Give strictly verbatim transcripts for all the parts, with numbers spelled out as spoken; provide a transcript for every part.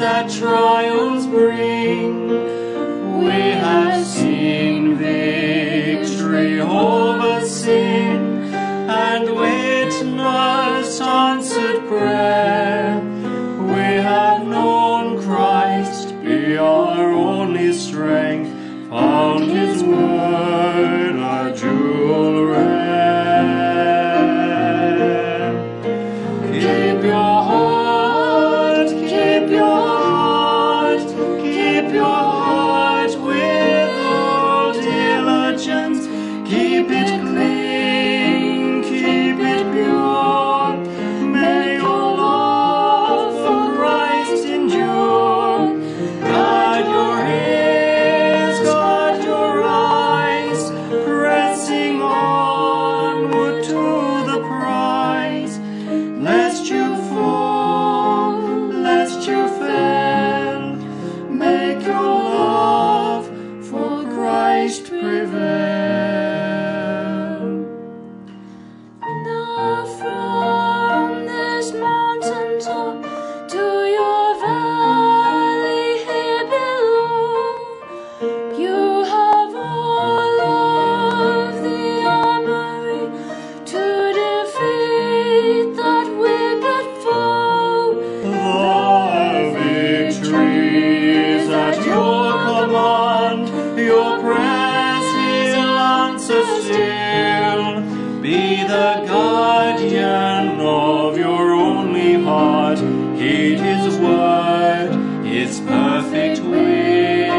that trials bring. We have seen victory over sin and witnessed answered prayer. We have known Christ be our only strength, found His word a jewel rare. Keep your heart, keep your heart, keep your heart with all diligence. Keep it clean, keep it pure. May your love for Christ endure. Guard your ears, guard your eyes, pressing onward to the prize. Lest you fall, lest you fail, make your love for Christ prevail. Now from this mountain top to your valley here below, you have all of the armory to defeat that wicked foe. The victory is at your command, your prayers He'll answer still. Be the guardian of your only heart, heed His word, His perfect will.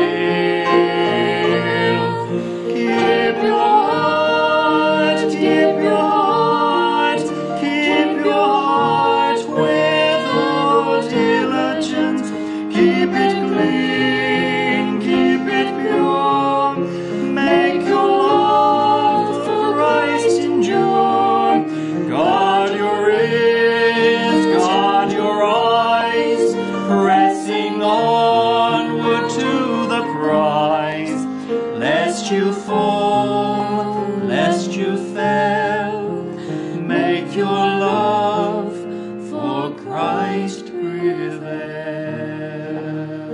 Keep your heart, keep your heart, keep your heart with all diligence. Keep it clean, keep it pure. Make your love for Christ endure. Guard your ears, guard your eyes, pressing onward to the prize. Lest you fall, lest you fail, make your love for Christ prevail.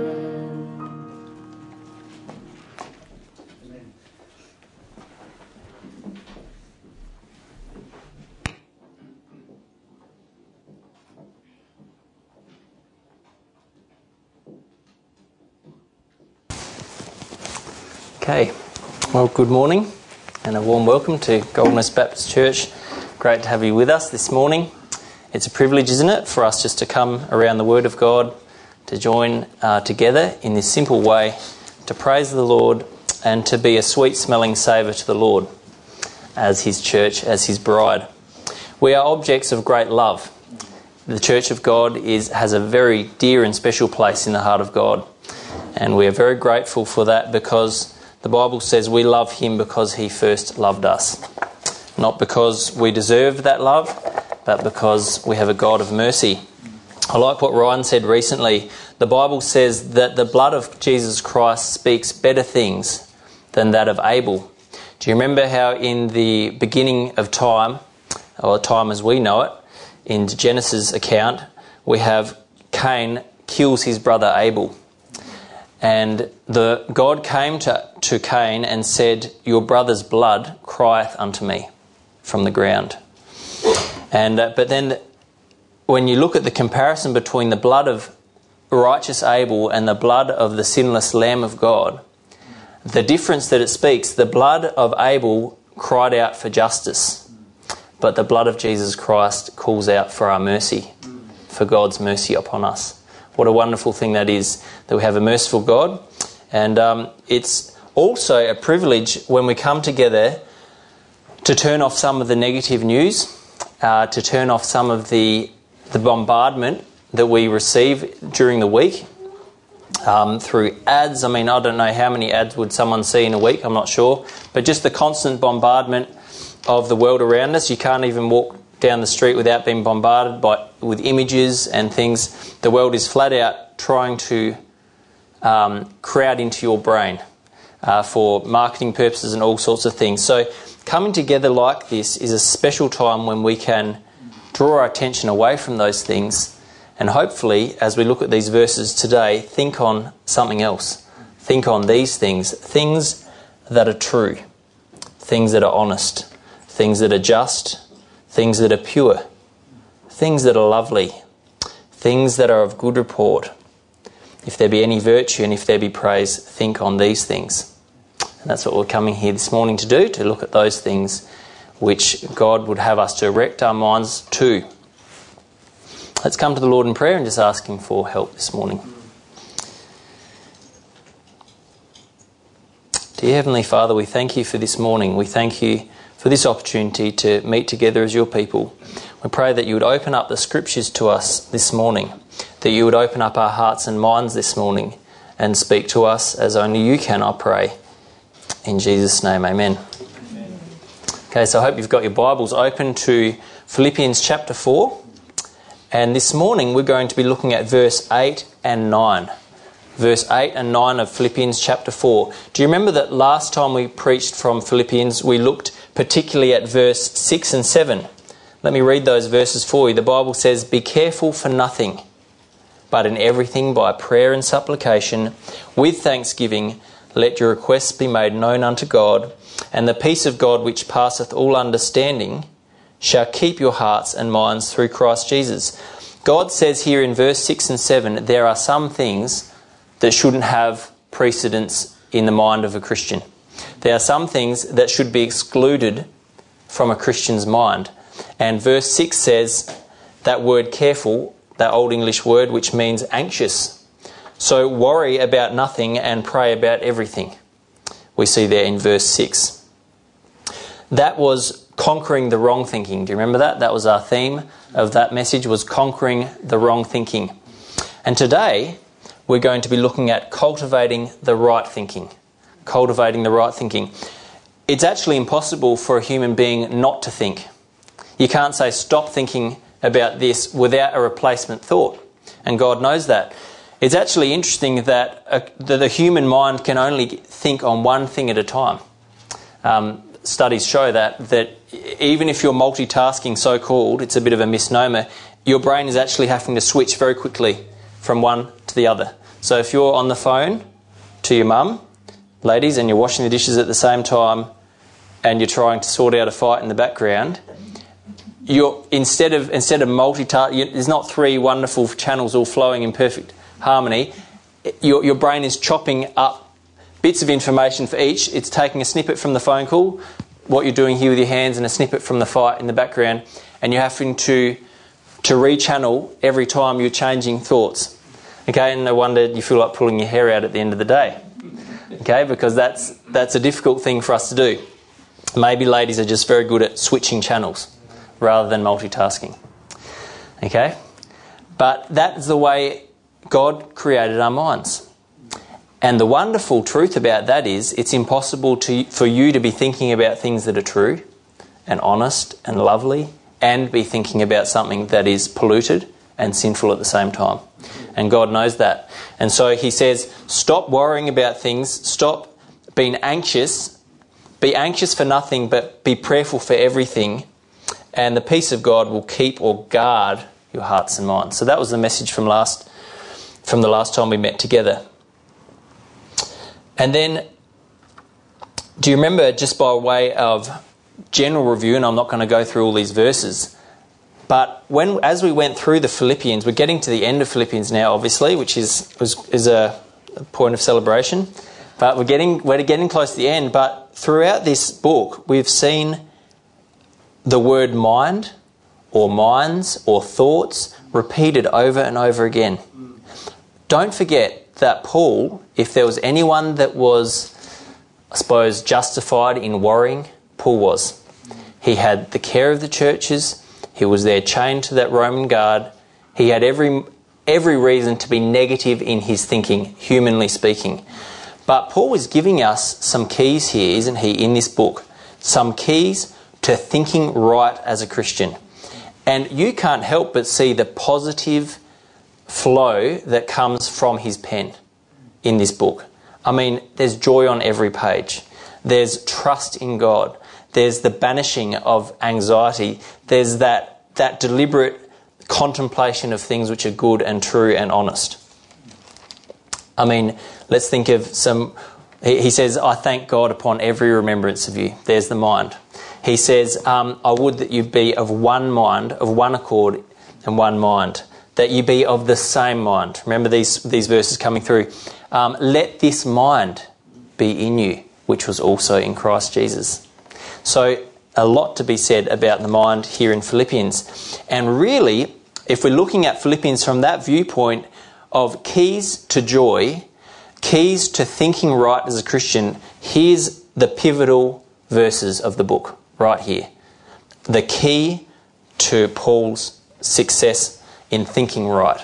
Okay, well, good morning and a warm welcome to Goldenest Baptist Church. Great to have you with us this morning. It's a privilege, isn't it, for us just to come around the Word of God, to join uh, together in this simple way, to praise the Lord and to be a sweet-smelling savour to the Lord as His church, as His bride. We are objects of great love. The Church of God is has a very dear and special place in the heart of God, and we are very grateful for that because the Bible says we love Him because He first loved us. Not because we deserve that love, but because we have a God of mercy. I like what Ryan said recently. The Bible says that the blood of Jesus Christ speaks better things than that of Abel. Do you remember how in the beginning of time, or time as we know it, in Genesis account, we have Cain kills his brother Abel. And the God came to, to Cain and said, "Your brother's blood crieth unto me from the ground." And uh, but then the, when you look at the comparison between the blood of righteous Abel and the blood of the sinless Lamb of God, the difference that it speaks, the blood of Abel cried out for justice, but the blood of Jesus Christ calls out for our mercy, for God's mercy upon us. What a wonderful thing that is, that we have a merciful God. And um, it's also a privilege when we come together to turn off some of the negative news, uh, to turn off some of the, the bombardment that we receive during the week um, through ads. I mean, I don't know how many ads would someone see in a week, I'm not sure. But just the constant bombardment of the world around us. You can't even walk down the street without being bombarded by with images and things. The world is flat out trying to um, crowd into your brain uh, for marketing purposes and all sorts of things. So coming together like this is a special time when we can draw our attention away from those things And hopefully, as we look at these verses today, think on something else. Think on these things, things that are true, things that are honest, things that are just, things that are pure, things that are lovely, things that are of good report. If there be any virtue and if there be praise, think on these things. And that's what we're coming here this morning to do, to look at those things which God would have us direct our minds to. Let's come to the Lord in prayer and just ask Him for help this morning. Dear Heavenly Father, we thank You for this morning. We thank You for this opportunity to meet together as Your people. We pray that You would open up the Scriptures to us this morning, that You would open up our hearts and minds this morning and speak to us as only You can, I pray. In Jesus' name, amen. Amen. Okay, so I hope you've got your Bibles open to Philippians chapter four. And this morning we're going to be looking at verse eight and nine. Verse eight and nine of Philippians chapter four. Do you remember that last time we preached from Philippians, we looked particularly at verse six and seven? Let me read those verses for you. The Bible says, "Be careful for nothing, but in everything by prayer and supplication, with thanksgiving, let your requests be made known unto God, and the peace of God which passeth all understanding shall keep your hearts and minds through Christ Jesus." God says here in verse six and seven, there are some things that shouldn't have precedence in the mind of a Christian. There are some things that should be excluded from a Christian's mind. And verse six says that word careful, that Old English word which means anxious. So worry about nothing and pray about everything. We see there in verse six. That was conquering the wrong thinking. Do you remember that? That was our theme of that message, was conquering the wrong thinking. And today we're going to be looking at cultivating the right thinking. Cultivating the right thinking. It's actually impossible for a human being not to think. You can't say stop thinking about this without a replacement thought. And God knows that. It's actually interesting that, a, that the human mind can only think on one thing at a time. Um, studies show that, that even if you're multitasking, so-called, it's a bit of a misnomer, your brain is actually having to switch very quickly from one to the other. So if you're on the phone to your mum, ladies, and you're washing the dishes at the same time and you're trying to sort out a fight in the background, you're instead of instead of multitasking, there's not three wonderful channels all flowing in perfect harmony. Your, your brain is chopping up bits of information for each. It's taking a snippet from the phone call, what you're doing here with your hands, and a snippet from the fight in the background, and you're having to to rechannel every time you're changing thoughts. Okay, and no wonder you feel like pulling your hair out at the end of the day. Okay, because that's that's a difficult thing for us to do. Maybe ladies are just very good at switching channels rather than multitasking. Okay, but that's the way God created our minds. And the wonderful truth about that is it's impossible to, for you to be thinking about things that are true and honest and lovely and be thinking about something that is polluted and sinful at the same time. And God knows that. And so He says, stop worrying about things, stop being anxious, be anxious for nothing, but be prayerful for everything, and the peace of God will keep or guard your hearts and minds. So that was the message from last from the last time we met together. And then, do you remember, just by way of general review, and I'm not going to go through all these verses, but when as we went through the Philippians, we're getting to the end of Philippians now, obviously, which is was, is a, a point of celebration. But we're getting we're getting close to the end. But throughout this book, we've seen the word mind, or minds, or thoughts repeated over and over again. Don't forget that Paul, if there was anyone that was, I suppose, justified in worrying, Paul was. He had the care of the churches. He was there chained to that Roman guard. He had every every reason to be negative in his thinking, humanly speaking. But Paul is giving us some keys here, isn't he, in this book? Some keys to thinking right as a Christian. And you can't help but see the positive flow that comes from his pen in this book. I mean, there's joy on every page. There's trust in God. There's the banishing of anxiety. There's that, that deliberate contemplation of things which are good and true and honest. I mean, let's think of some... He, he says, I thank God upon every remembrance of you. There's the mind. He says, um, I would that you be of one mind, of one accord and one mind, that you be of the same mind. Remember these, these verses coming through. Um, let this mind be in you, which was also in Christ Jesus. So a lot to be said about the mind here in Philippians. And really, if we're looking at Philippians from that viewpoint of keys to joy, keys to thinking right as a Christian, here's the pivotal verses of the book right here. The key to Paul's success in thinking right.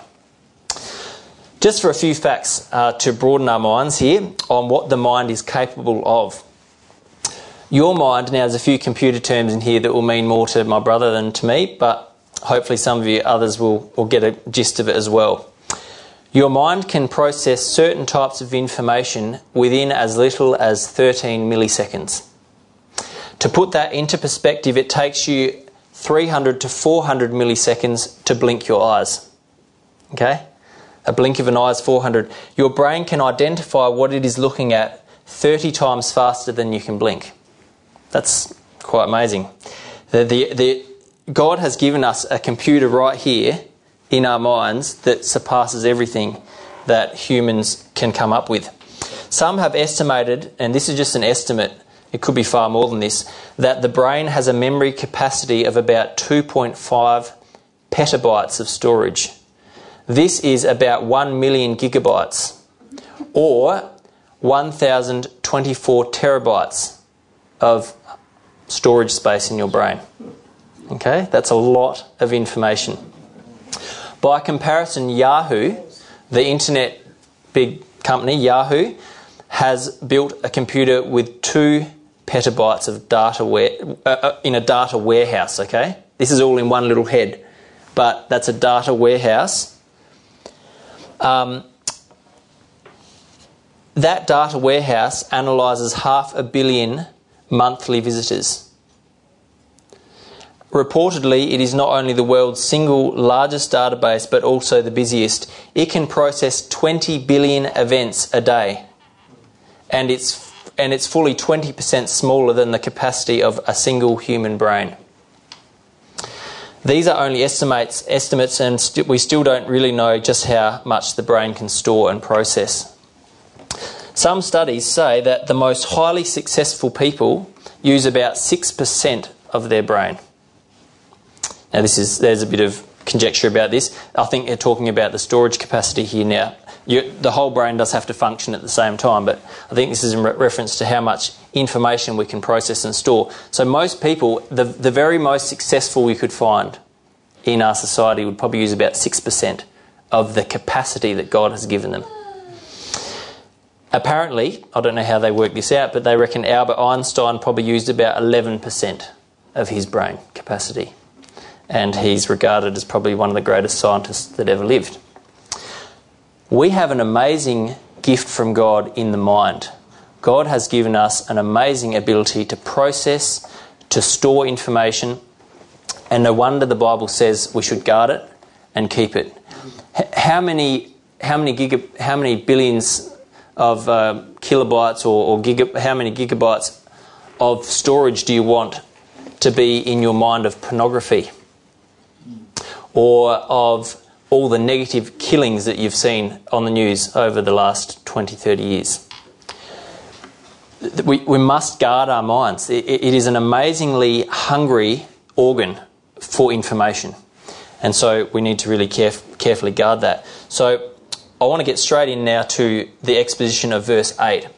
Just for a few facts uh, to broaden our minds here on what the mind is capable of. Your mind, now there's a few computer terms in here that will mean more to my brother than to me, but hopefully some of you others will, will get a gist of it as well. Your mind can process certain types of information within as little as thirteen milliseconds. To put that into perspective, it takes you three hundred to four hundred milliseconds to blink your eyes. Okay? A blink of an eye is four hundred. Your brain can identify what it is looking at thirty times faster than you can blink. That's quite amazing. The, the, the, God has given us a computer right here in our minds that surpasses everything that humans can come up with. Some have estimated, and this is just an estimate, it could be far more than this, that the brain has a memory capacity of about two point five petabytes of storage. This is about one million gigabytes, or one thousand twenty-four terabytes of storage space in your brain. Okay, that's a lot of information. By comparison, Yahoo, the internet big company, Yahoo, has built a computer with two petabytes of data ware, uh, in a data warehouse, okay? This is all in one little head, but that's a data warehouse. Um, that data warehouse analyses half a billion monthly visitors. Reportedly, it is not only the world's single largest database, but also the busiest. It can process twenty billion events a day, and it's and it's fully twenty percent smaller than the capacity of a single human brain. These are only estimates, estimates, and st- we still don't really know just how much the brain can store and process. Some studies say that the most highly successful people use about six percent of their brain. Now, this is there's a bit of conjecture about this. I think they're talking about the storage capacity here now. You, the whole brain does have to function at the same time, but I think this is in re- reference to how much information we can process and store. So most people, the, the very most successful we could find in our society would probably use about six percent of the capacity that God has given them. Apparently, I don't know how they work this out, but they reckon Albert Einstein probably used about eleven percent of his brain capacity. And he's regarded as probably one of the greatest scientists that ever lived. We have an amazing gift from God in the mind. God has given us an amazing ability to process, to store information, and no wonder the Bible says we should guard it and keep it. H- how many, how many giga, how many billions of uh, kilobytes or, or giga, how many gigabytes of storage do you want to be in your mind of pornography? Or of all the negative killings that you've seen on the news over the last twenty, thirty years. We, we must guard our minds. It, it is an amazingly hungry organ for information. And so we need to really caref- carefully guard that. So I want to get straight in now to the exposition of verse eight.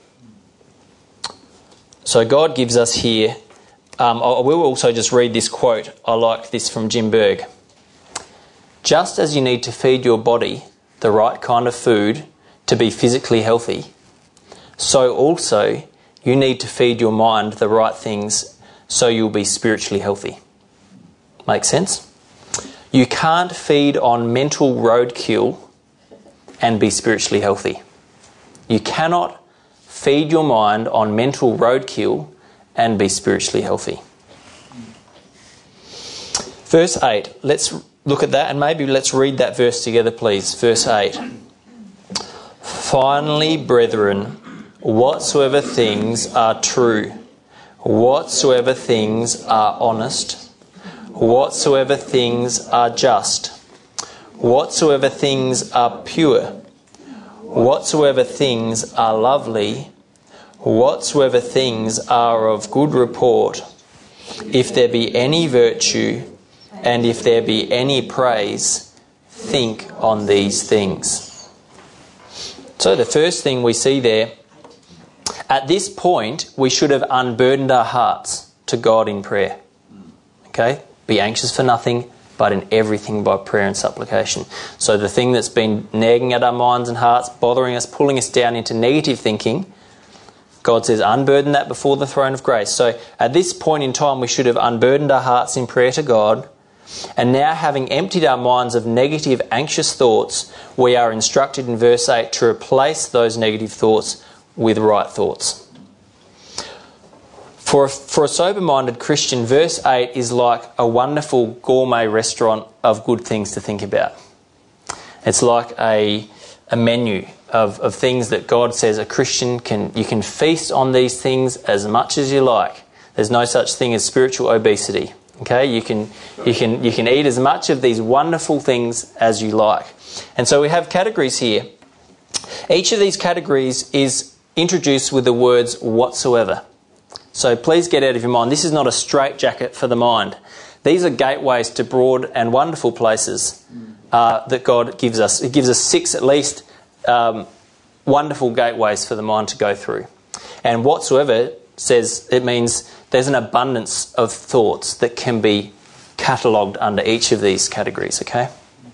So God gives us here, um, I will also just read this quote. I like this from Jim Berg. Just as you need to feed your body the right kind of food to be physically healthy, so also you need to feed your mind the right things so you'll be spiritually healthy. Make sense? You can't feed on mental roadkill and be spiritually healthy. You cannot feed your mind on mental roadkill and be spiritually healthy. Verse eight, let's look at that, and maybe let's read that verse together, please. Verse eight. Finally, brethren, whatsoever things are true, whatsoever things are honest, whatsoever things are just, whatsoever things are pure, whatsoever things are lovely, whatsoever things are of good report, if there be any virtue, and if there be any praise, think on these things. So the first thing we see there, at this point, we should have unburdened our hearts to God in prayer. Okay? Be anxious for nothing, but in everything by prayer and supplication. So the thing that's been nagging at our minds and hearts, bothering us, pulling us down into negative thinking, God says, unburden that before the throne of grace. So at this point in time, we should have unburdened our hearts in prayer to God. And now, having emptied our minds of negative, anxious thoughts, we are instructed in verse eight to replace those negative thoughts with right thoughts. For a, for a sober-minded Christian, verse eight is like a wonderful gourmet restaurant of good things to think about. It's like a, a menu of, of things that God says a Christian can, you can feast on these things as much as you like. There's no such thing as spiritual obesity. Okay, you can you can you can eat as much of these wonderful things as you like. And so we have categories here. Each of these categories is introduced with the words whatsoever. So please get out of your mind, this is not a straitjacket for the mind. These are gateways to broad and wonderful places uh, that God gives us. It gives us six at least um, wonderful gateways for the mind to go through. And whatsoever says it means there's an abundance of thoughts that can be catalogued under each of these categories, okay?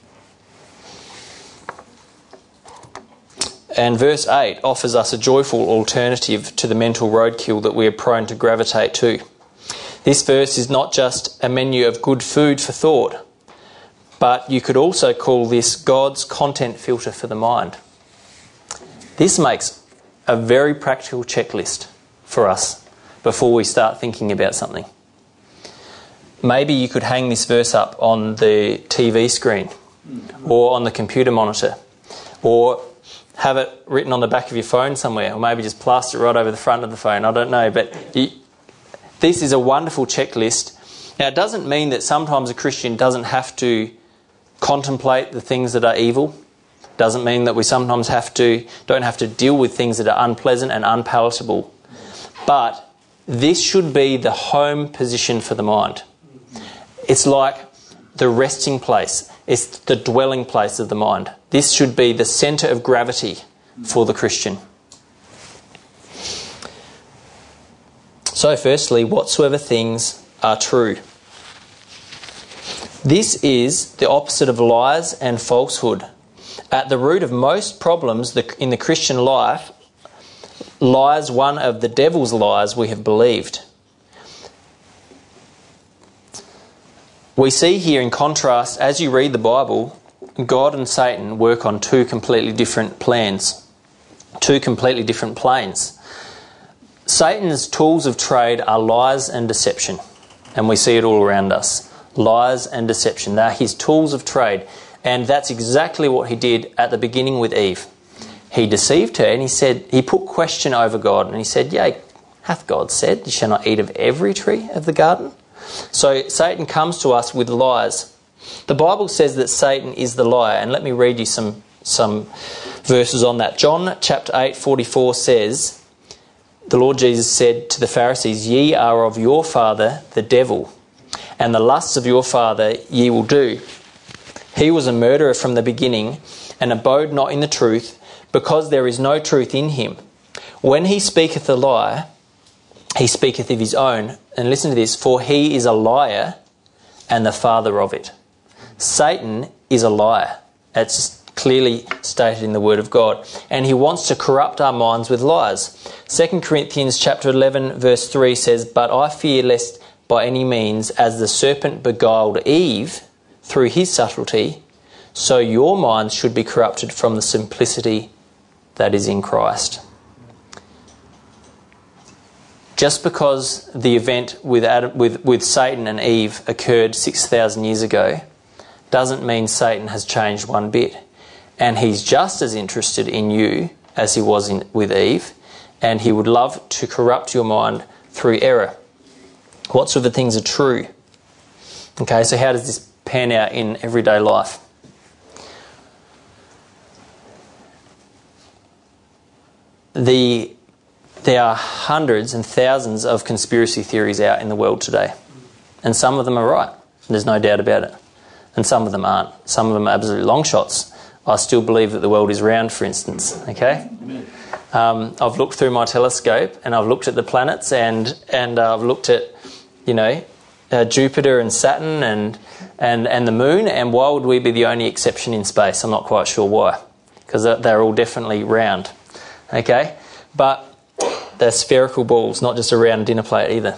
And verse eight offers us a joyful alternative to the mental roadkill that we are prone to gravitate to. This verse is not just a menu of good food for thought, but you could also call this God's content filter for the mind. This makes a very practical checklist for us before we start thinking about something. Maybe you could hang this verse up on the T V screen or on the computer monitor, or have it written on the back of your phone somewhere, or maybe just plaster it right over the front of the phone. I don't know, but you, this is a wonderful checklist. Now, it doesn't mean that sometimes a Christian doesn't have to contemplate the things that are evil. Doesn't mean that we sometimes have to don't have to deal with things that are unpleasant and unpalatable. But this should be the home position for the mind. It's like the resting place. It's the dwelling place of the mind. This should be the centre of gravity for the Christian. So firstly, whatsoever things are true. This is the opposite of lies and falsehood. At the root of most problems in the Christian life lies one of the devil's lies we have believed. We see here in contrast, as you read the Bible, God and Satan work on two completely different plans, two completely different planes. Satan's tools of trade are lies and deception, and we see it all around us. Lies and deception, they're his tools of trade, and that's exactly what he did at the beginning with Eve. He deceived her, and he said, he put question over God, and he said, yea, hath God said, you shall not eat of every tree of the garden? So Satan comes to us with lies. The Bible says that Satan is the liar, and let me read you some, some verses on that. John chapter eight forty-four says, the Lord Jesus said to the Pharisees, ye are of your father the devil, and the lusts of your father ye will do. He was a murderer from the beginning, and abode not in the truth, because there is no truth in him. When he speaketh a lie, he speaketh of his own. And listen to this, for he is a liar and the father of it. Satan is a liar. It's clearly stated in the Word of God. And he wants to corrupt our minds with lies. Second Corinthians chapter eleven verse three says, but I fear lest by any means, as the serpent beguiled Eve through his subtlety, so your minds should be corrupted from the simplicity that is in Christ. Just because the event with Adam, with, with Satan and Eve occurred six thousand years ago doesn't mean Satan has changed one bit. And he's just as interested in you as he was in, with Eve, and he would love to corrupt your mind through error. What sort of things are true? Okay, so how does this pan out in everyday life? The, there are hundreds and thousands of conspiracy theories out in the world today. And some of them are right. There's no doubt about it. And some of them aren't. Some of them are absolute long shots. I still believe that the world is round, for instance. Okay? Um, I've looked through my telescope and I've looked at the planets and, and uh, I've looked at, you know, uh, Jupiter and Saturn and, and, and the moon. And why would we be the only exception in space? I'm not quite sure why. Because they're all definitely round. Okay, but they're spherical balls, not just a round dinner plate either.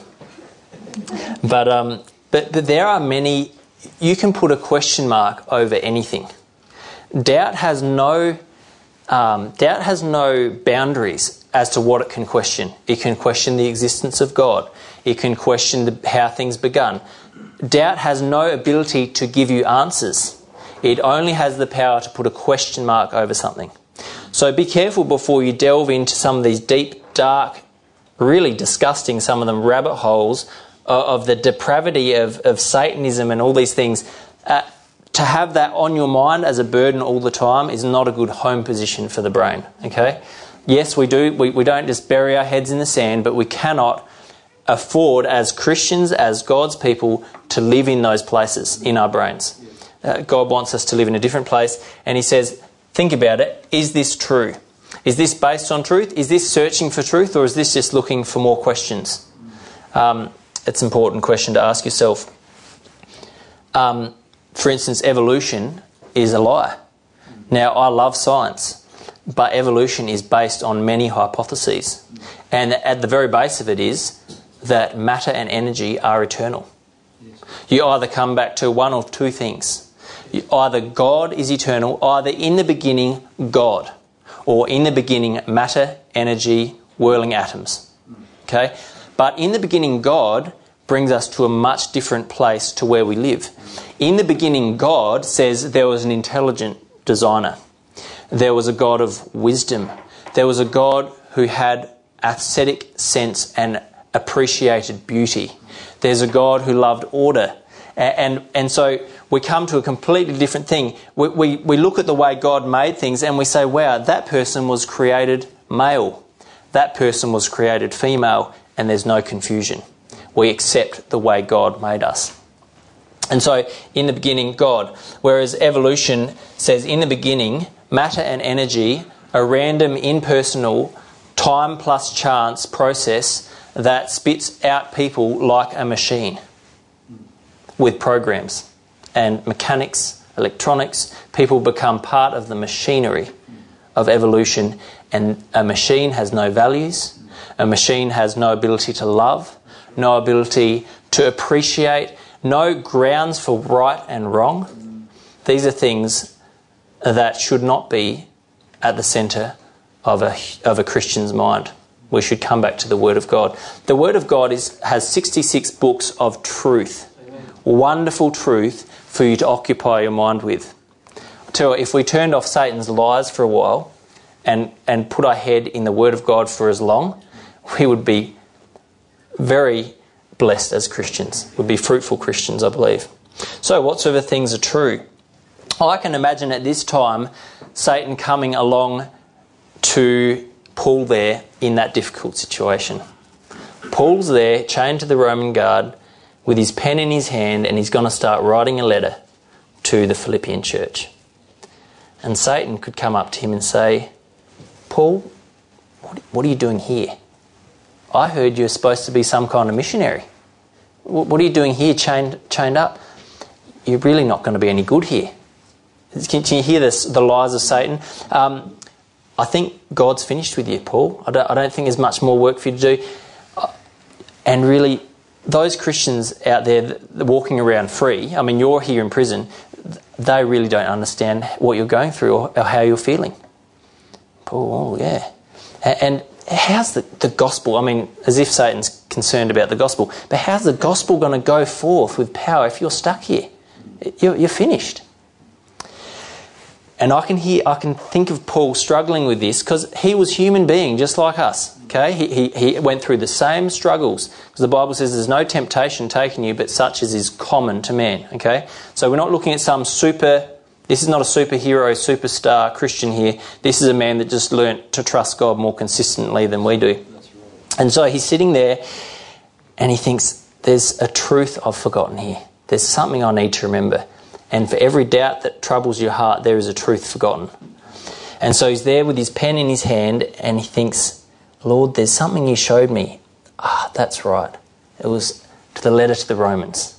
But um, but but there are many. You can put a question mark over anything. Doubt has no um, doubt has no boundaries as to what it can question. It can question the existence of God. It can question the, how things begun. Doubt has no ability to give you answers. It only has the power to put a question mark over something. So be careful before you delve into some of these deep, dark, really disgusting, some of them rabbit holes of the depravity of, of Satanism and all these things. Uh, to have that on your mind as a burden all the time is not a good home position for the brain. Okay? Yes, we do. We, we don't just bury our heads in the sand, but we cannot afford as Christians, as God's people, to live in those places in our brains. Uh, God wants us to live in a different place, and he says, think about it. Is this true? Is this based on truth? Is this searching for truth, or is this just looking for more questions? Um, it's an important question to ask yourself. Um, for instance, evolution is a lie. Now, I love science, but evolution is based on many hypotheses. And at the very base of it is that matter and energy are eternal. You either come back to one of two things. Either God is eternal, either in the beginning, God, or in the beginning, matter, energy, whirling atoms. Okay? But in the beginning, God brings us to a much different place to where we live. In the beginning, God says there was an intelligent designer. There was a God of wisdom. There was a God who had aesthetic sense and appreciated beauty. There's a God who loved order. And, and, and so we come to a completely different thing. We, we, we look at the way God made things and we say, wow, that person was created male. That person was created female, and there's no confusion. We accept the way God made us. And so, in the beginning, God. Whereas evolution says, in the beginning, matter and energy, a random, impersonal, time plus chance process that spits out people like a machine with programs and mechanics, electronics. People become part of the machinery of evolution, and a machine has no values. A machine has no ability to love, no ability to appreciate, no grounds for right and wrong. These are things that should not be at the centre of a, of a Christian's mind. We should come back to the Word of God. The Word of God is has sixty-six books of truth. Amen. Wonderful truth for you to occupy your mind with. I tell you, if we turned off Satan's lies for a while and, and put our head in the Word of God for as long, we would be very blessed as Christians. We'd be fruitful Christians, I believe. So what sort of things are true? I can imagine at this time Satan coming along to Paul there in that difficult situation. Paul's there, chained to the Roman guard, with his pen in his hand, and he's going to start writing a letter to the Philippian church. And Satan could come up to him and say, Paul, what are you doing here? I heard you're supposed to be some kind of missionary. What are you doing here chained, chained up? You're really not going to be any good here. Can you hear this, the lies of Satan? Um, I think God's finished with you, Paul. I don't, I don't think there's much more work for you to do. And really, those Christians out there walking around free, I mean, you're here in prison, they really don't understand what you're going through or how you're feeling. Paul, oh, yeah. And how's the, the gospel? I mean, as if Satan's concerned about the gospel. But how's the gospel going to go forth with power if you're stuck here? you're, you're finished. And I can hear, I can think of Paul struggling with this because he was a human being just like us. Okay, he, he he went through the same struggles because the Bible says there's no temptation taken you, but such as is common to man. Okay, so we're not looking at some super. This is not a superhero, superstar Christian here. This is a man that just learnt to trust God more consistently than we do. That's right. And so he's sitting there, and he thinks, "There's a truth I've forgotten here. There's something I need to remember." And for every doubt that troubles your heart, there is a truth forgotten. And so he's there with his pen in his hand and he thinks, Lord, there's something you showed me. Ah, that's right. It was to the letter to the Romans.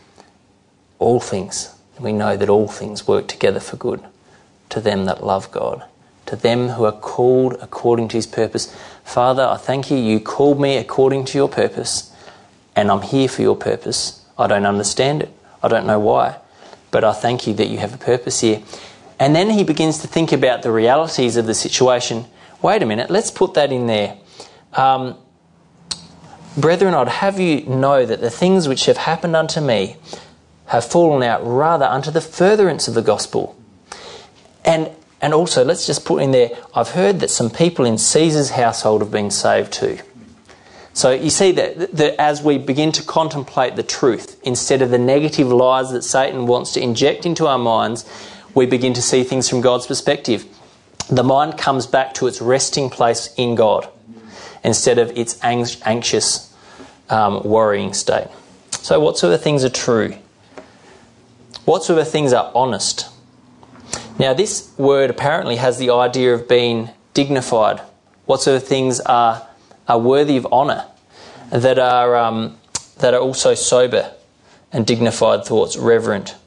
All things, we know that all things work together for good to them that love God, to them who are called according to his purpose. Father, I thank you. You called me according to your purpose and I'm here for your purpose. I don't understand it. I don't know why. But I thank you that you have a purpose here. And then he begins to think about the realities of the situation. Wait a minute, let's put that in there. Um, Brethren, I'd have you know that the things which have happened unto me have fallen out rather unto the furtherance of the gospel. And and also, let's just put in there, I've heard that some people in Caesar's household have been saved too. So you see that, that as we begin to contemplate the truth, instead of the negative lies that Satan wants to inject into our minds, we begin to see things from God's perspective. The mind comes back to its resting place in God instead of its anxious, um, worrying state. So what sort of things are true? What sort of things are honest? Now this word apparently has the idea of being dignified. What sort of things are are worthy of honour, that are um, that are also sober and dignified thoughts, reverent.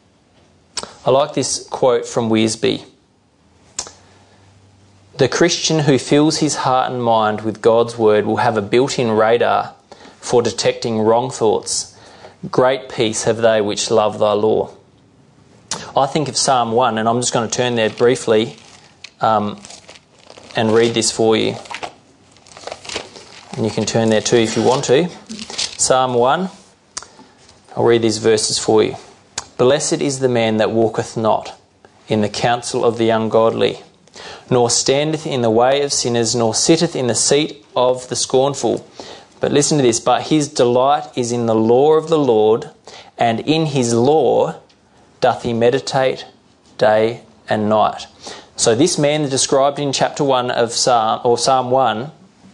I like this quote from Wiersbe. The Christian who fills his heart and mind with God's word will have a built-in radar for detecting wrong thoughts. Great peace have they which love thy law. I think of Psalm one, and I'm just going to turn there briefly um, and read this for you. And you can turn there too if you want to. Psalm one. I'll read these verses for you. Blessed is the man that walketh not in the counsel of the ungodly, nor standeth in the way of sinners, nor sitteth in the seat of the scornful. But listen to this. But his delight is in the law of the Lord, and in his law doth he meditate day and night. So this man described in chapter one of Psalm, or Psalm one,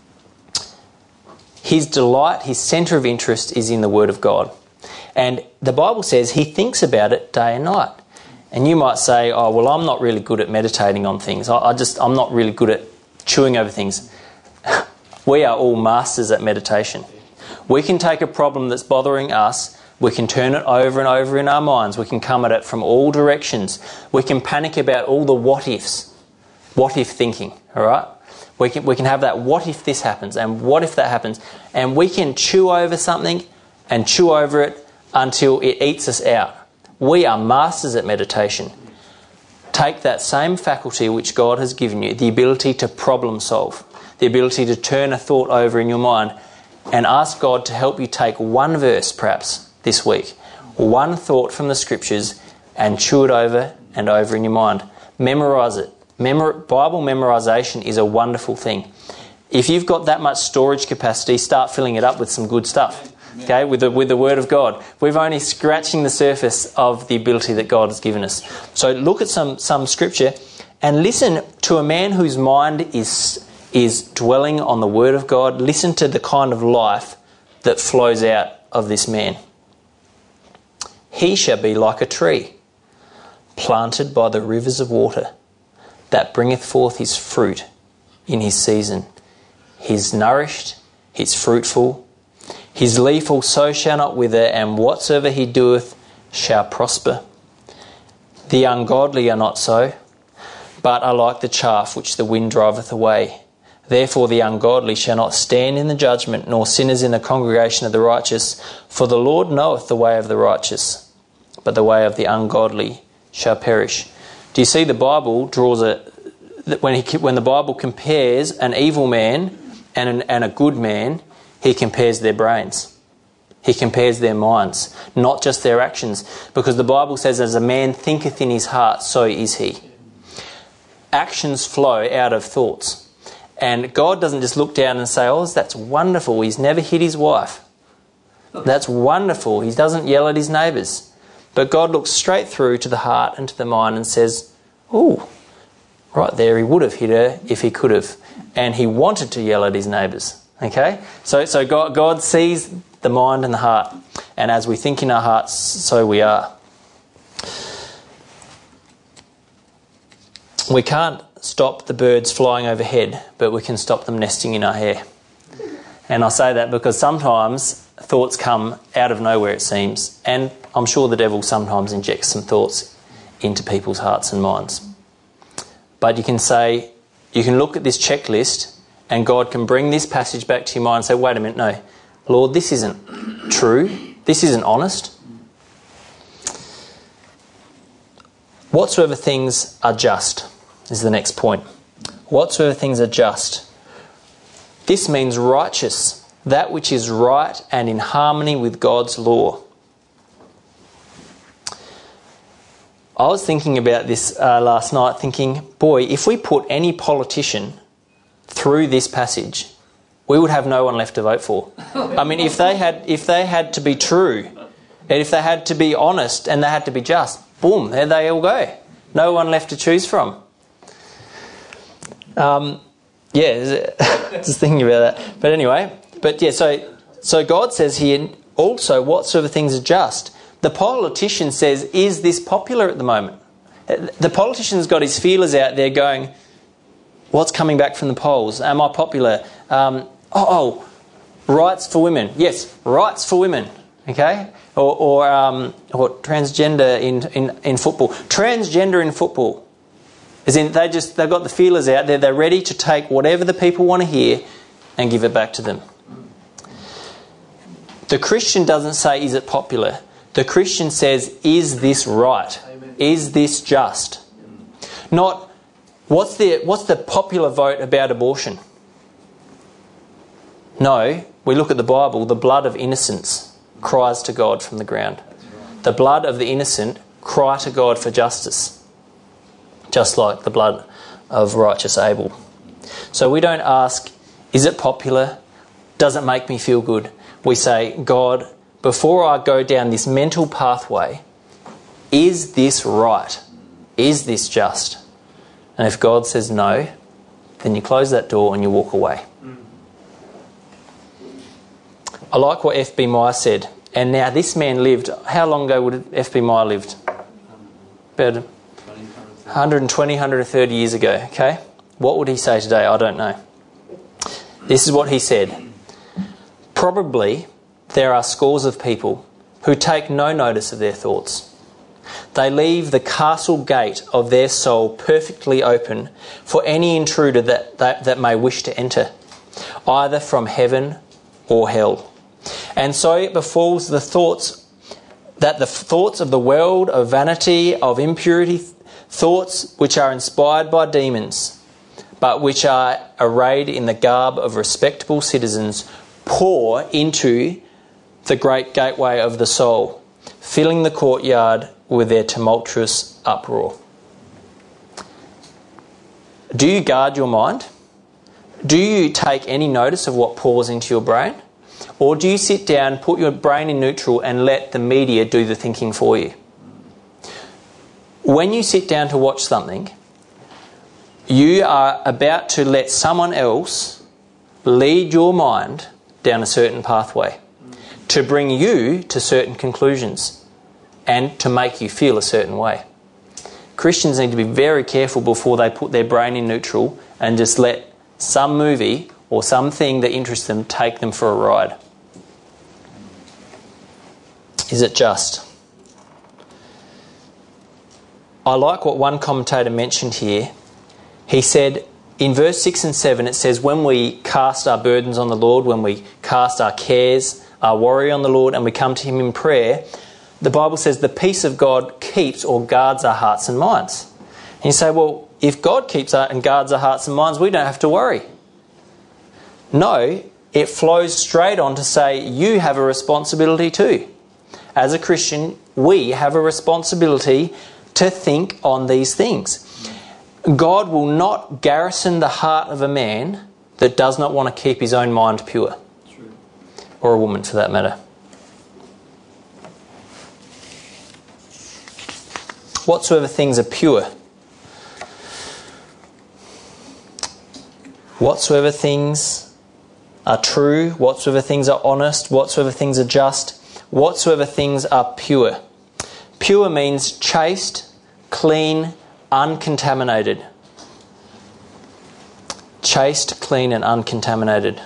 his delight, his centre of interest is in the Word of God. And the Bible says he thinks about it day and night. And you might say, oh, well, I'm not really good at meditating on things. I, I just, I'm not really good at chewing over things. We are all masters at meditation. We can take a problem that's bothering us, we can turn it over and over in our minds, we can come at it from all directions. We can panic about all the what-ifs, what-if thinking, all right? We can, we can have that what if this happens and what if that happens. And we can chew over something and chew over it until it eats us out. We are masters at meditation. Take that same faculty which God has given you, the ability to problem solve, the ability to turn a thought over in your mind, and ask God to help you take one verse perhaps this week, one thought from the scriptures, and chew it over and over in your mind. Memorise it. Memor- Bible memorisation is a wonderful thing. If you've got that much storage capacity, start filling it up with some good stuff. Okay, with the with the Word of God. We're only scratching the surface of the ability that God has given us. So look at some some scripture and listen to a man whose mind is is dwelling on the Word of God. Listen to the kind of life that flows out of this man. He shall be like a tree planted by the rivers of water, that bringeth forth his fruit in his season. He is nourished, he is fruitful. His leaf also shall not wither, and whatsoever he doeth shall prosper. The ungodly are not so, but are like the chaff which the wind driveth away. Therefore the ungodly shall not stand in the judgment, nor sinners in the congregation of the righteous. For the Lord knoweth the way of the righteous, but the way of the ungodly shall perish. Do you see the Bible draws a... When, he, when the Bible compares an evil man and, an, and a good man, he compares their brains. He compares their minds, not just their actions, because the Bible says, as a man thinketh in his heart, so is he. Actions flow out of thoughts. And God doesn't just look down and say, oh, that's wonderful, he's never hit his wife. That's wonderful, he doesn't yell at his neighbours. But God looks straight through to the heart and to the mind and says, oh, right there, he would have hit her if he could have. And he wanted to yell at his neighbours. Okay? So so God, God sees the mind and the heart. And as we think in our hearts, so we are. We can't stop the birds flying overhead, but we can stop them nesting in our hair. And I say that because sometimes thoughts come out of nowhere, it seems. And I'm sure the devil sometimes injects some thoughts into people's hearts and minds. But you can say, you can look at this checklist and God can bring this passage back to your mind and say, wait a minute, no, Lord, this isn't true. This isn't honest. Whatsoever things are just is the next point. Whatsoever things are just. This means righteous, that which is right and in harmony with God's law. I was thinking about this uh, last night, thinking, boy, if we put any politician through this passage, we would have no one left to vote for. I mean, if they had, if they had to be true, and if they had to be honest and they had to be just, boom, there they all go. No one left to choose from. Um, yeah, just thinking about that. But anyway, but yeah, so so God says here also whatsoever things are just. The politician says, is this popular at the moment? The politician's got his feelers out there going, what's coming back from the polls? Am I popular? Um, oh, oh, rights for women. Yes, rights for women. Okay? Or, or, um, or transgender in, in, in football. Transgender in football. As in, they just, they've got the feelers out there. They're ready to take whatever the people want to hear and give it back to them. The Christian doesn't say, is it popular? The Christian says, is this right? Amen. Is this just? Not, what's the, what's the popular vote about abortion? No, we look at the Bible, the blood of innocents cries to God from the ground. The blood of the innocent cry to God for justice. Just like the blood of righteous Abel. So we don't ask, is it popular? Does it make me feel good? We say, God, before I go down this mental pathway, is this right? Is this just? And if God says no, then you close that door and you walk away. I like what F B Meyer said. And now this man lived, how long ago would F B Meyer lived? About one hundred twenty, one hundred thirty years ago, okay? What would he say today? I don't know. This is what he said. Probably there are scores of people who take no notice of their thoughts. They leave the castle gate of their soul perfectly open for any intruder that, that, that may wish to enter, either from heaven or hell. And so it befalls the thoughts that the thoughts of the world, of vanity, of impurity, thoughts which are inspired by demons, but which are arrayed in the garb of respectable citizens, pour into the great gateway of the soul, filling the courtyard with their tumultuous uproar. Do you guard your mind? Do you take any notice of what pours into your brain? Or do you sit down, put your brain in neutral and let the media do the thinking for you? When you sit down to watch something, you are about to let someone else lead your mind down a certain pathway to bring you to certain conclusions and to make you feel a certain way. Christians need to be very careful before they put their brain in neutral and just let some movie or something that interests them take them for a ride. Is it just? I like what one commentator mentioned here. He said, in verse six and seven, it says, when we cast our burdens on the Lord, when we cast our cares, our worry on the Lord, and we come to Him in prayer, the Bible says the peace of God keeps or guards our hearts and minds. And you say, well, if God keeps our, and guards our hearts and minds, we don't have to worry. No, it flows straight on to say you have a responsibility too. As a Christian, we have a responsibility to think on these things. God will not garrison the heart of a man that does not want to keep his own mind pure. True. Or a woman for that matter. Whatsoever things are pure. Whatsoever things are true, whatsoever things are honest, whatsoever things are just, whatsoever things are pure. Pure means chaste, clean, uncontaminated. Chaste, clean and uncontaminated.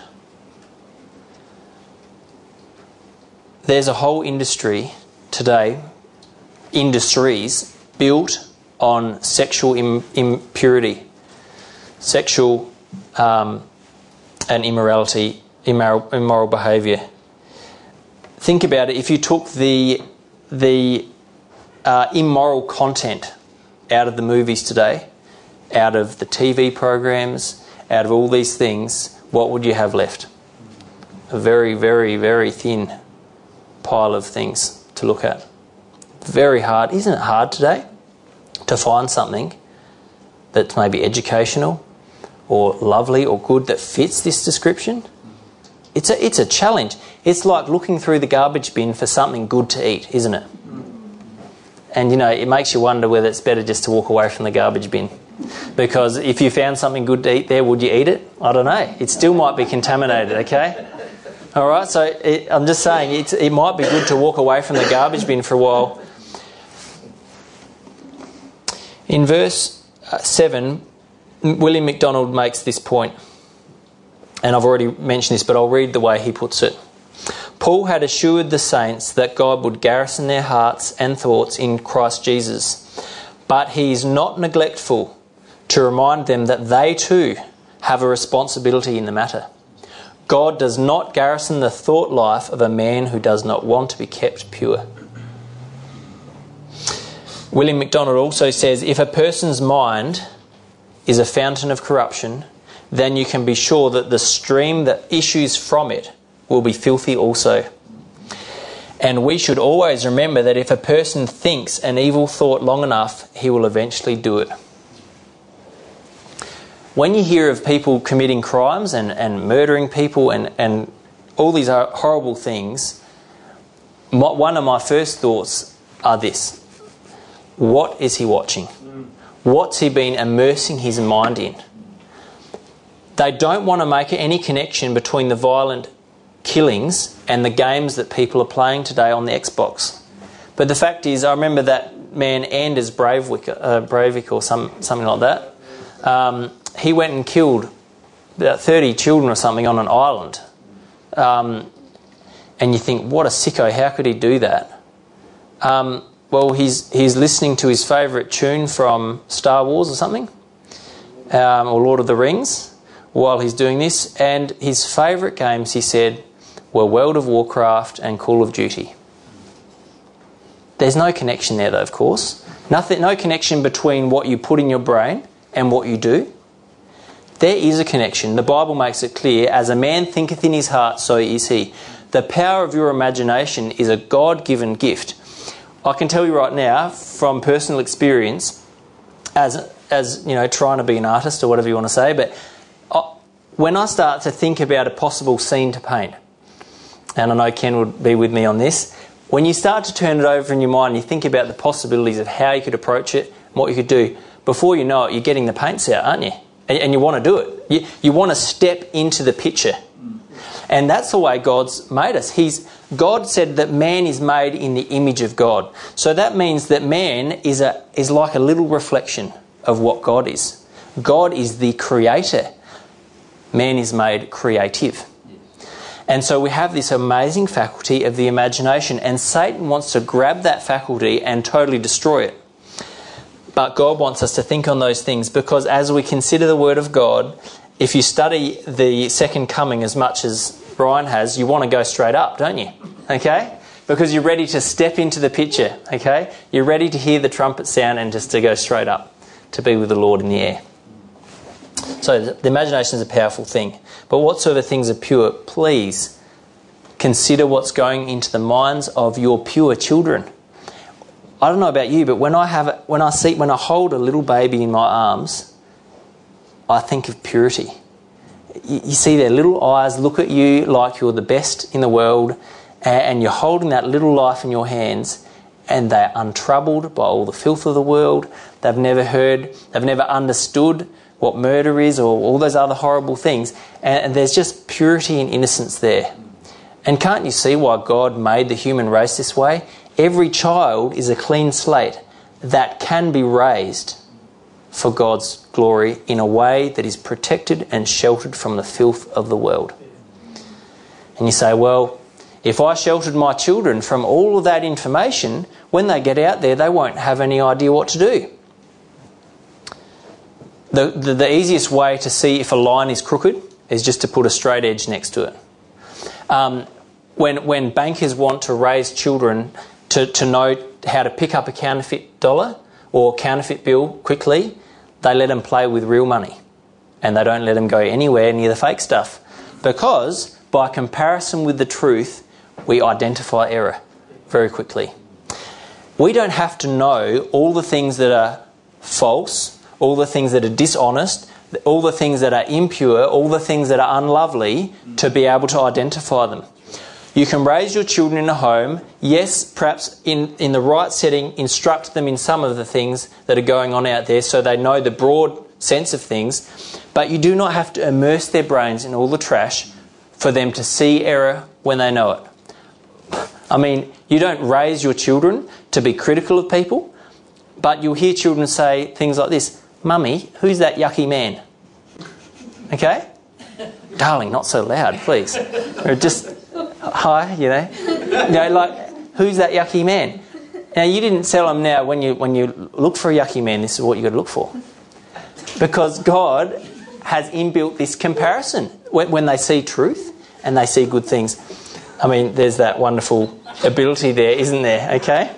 There's a whole industry today, industries, built on sexual im- impurity, sexual um, and immorality, immoral, immoral behaviour. Think about it. If you took the the uh, immoral content out of the movies today, out of the T V programs, out of all these things, what would you have left? A very, very, very thin pile of things to look at. Very hard. Isn't it hard today to find something that's maybe educational or lovely or good that fits this description? It's a, it's a challenge. It's like looking through the garbage bin for something good to eat, isn't it? And, you know, it makes you wonder whether it's better just to walk away from the garbage bin. Because if you found something good to eat there, would you eat it? I don't know. It still might be contaminated, okay? All right, so it, I'm just saying it's, it might be good to walk away from the garbage bin for a while. In verse seven, William MacDonald makes this point. And I've already mentioned this, but I'll read the way he puts it. Paul had assured the saints that God would garrison their hearts and thoughts in Christ Jesus. But he is not neglectful to remind them that they too have a responsibility in the matter. God does not garrison the thought life of a man who does not want to be kept pure. William MacDonald also says, if a person's mind is a fountain of corruption, then you can be sure that the stream that issues from it will be filthy also. And we should always remember that if a person thinks an evil thought long enough, he will eventually do it. When you hear of people committing crimes and, and murdering people and, and all these horrible things, my, one of my first thoughts are this. What is he watching? What's he been immersing his mind in? They don't want to make any connection between the violent killings and the games that people are playing today on the Xbox. But the fact is, I remember that man Anders Breivik, uh, Breivik or some, something like that. Um, he went and killed about thirty children or something on an island. Um, and you think, what a sicko, how could he do that? Um, well, he's he's listening to his favourite tune from Star Wars or something, um, or Lord of the Rings, while he's doing this. And his favourite games, he said, were World of Warcraft and Call of Duty. There's no connection there, though, of course. Nothing, no connection between what you put in your brain and what you do. There is a connection. The Bible makes it clear, as a man thinketh in his heart, so is he. The power of your imagination is a God-given gift. I can tell you right now, from personal experience, as as you know, trying to be an artist or whatever you want to say, but I, when I start to think about a possible scene to paint, and I know Ken would be with me on this, when you start to turn it over in your mind, you think about the possibilities of how you could approach it, and what you could do. Before you know it, you're getting the paints out, aren't you? And, and you want to do it. You, you want to step into the picture. And that's the way God's made us. He's God said that man is made in the image of God. So that means that man is a is like a little reflection of what God is. God is the creator. Man is made creative. And so we have this amazing faculty of the imagination, and Satan wants to grab that faculty and totally destroy it. But God wants us to think on those things, because as we consider the Word of God, if you study the second coming as much as Brian has, you want to go straight up, don't you? Okay? Because you're ready to step into the picture, okay? You're ready to hear the trumpet sound and just to go straight up, to be with the Lord in the air. So So the imagination is a powerful thing. But whatsoever things are pure, please consider what's going into the minds of your pure children. I don't know about you, but when I have, when I see, when I hold a little baby in my arms, I think of purity. You, you see their little eyes look at you like you're the best in the world, and, and you're holding that little life in your hands, and they're untroubled by all the filth of the world. They've never heard, they've never understood what murder is or all those other horrible things, and, and there's just purity and innocence there. And can't you see why God made the human race this way? Every child is a clean slate that can be raised for God's glory in a way that is protected and sheltered from the filth of the world. And you say, well, if I sheltered my children from all of that information, when they get out there, they won't have any idea what to do. The, the, the easiest way to see if a line is crooked is just to put a straight edge next to it. Um, when, when bankers want to raise children to, to know how to pick up a counterfeit dollar or counterfeit bill quickly, they let them play with real money. And they don't let them go anywhere near the fake stuff. Because, by comparison with the truth, we identify error very quickly. We don't have to know all the things that are false, all the things that are dishonest, all the things that are impure, all the things that are unlovely, to be able to identify them. You can raise your children in a home, yes, perhaps in, in the right setting, instruct them in some of the things that are going on out there so they know the broad sense of things, but you do not have to immerse their brains in all the trash for them to see error when they know it. I mean, you don't raise your children to be critical of people, but you'll hear children say things like this, "Mummy, who's that yucky man?" Okay? Darling, not so loud, please. Or just, hi, you know. You know, like, who's that yucky man? Now, you didn't tell them now when you when you look for a yucky man, this is what you've got to look for. Because God has inbuilt this comparison when, when they see truth and they see good things. I mean, there's that wonderful ability there, isn't there? Okay?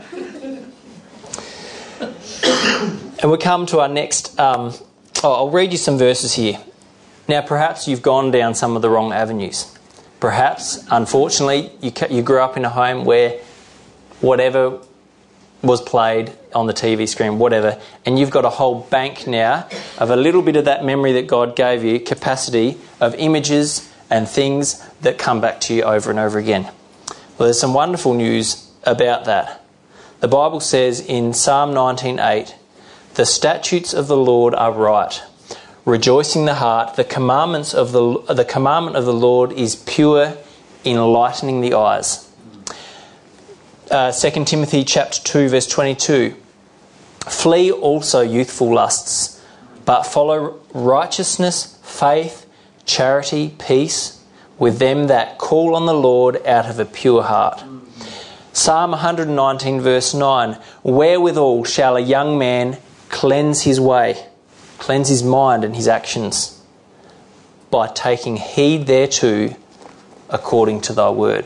And we come to our next... Um, oh, I'll read you some verses here. Now, perhaps you've gone down some of the wrong avenues. Perhaps, unfortunately, you you grew up in a home where whatever was played on the T V screen, whatever, and you've got a whole bank now of a little bit of that memory that God gave you, capacity of images and things that come back to you over and over again. Well, there's some wonderful news about that. The Bible says in Psalm nineteen eight, "The statutes of the Lord are right, rejoicing the heart. The commandments of the the commandment of the Lord is pure, enlightening the eyes." Uh, Second Timothy chapter two, verse twenty-two. "Flee also youthful lusts, but follow righteousness, faith, charity, peace, with them that call on the Lord out of a pure heart." Psalm one nineteen, verse nine. "Wherewithal shall a young man cleanse his way, cleanse his mind and his actions? By taking heed thereto according to thy word."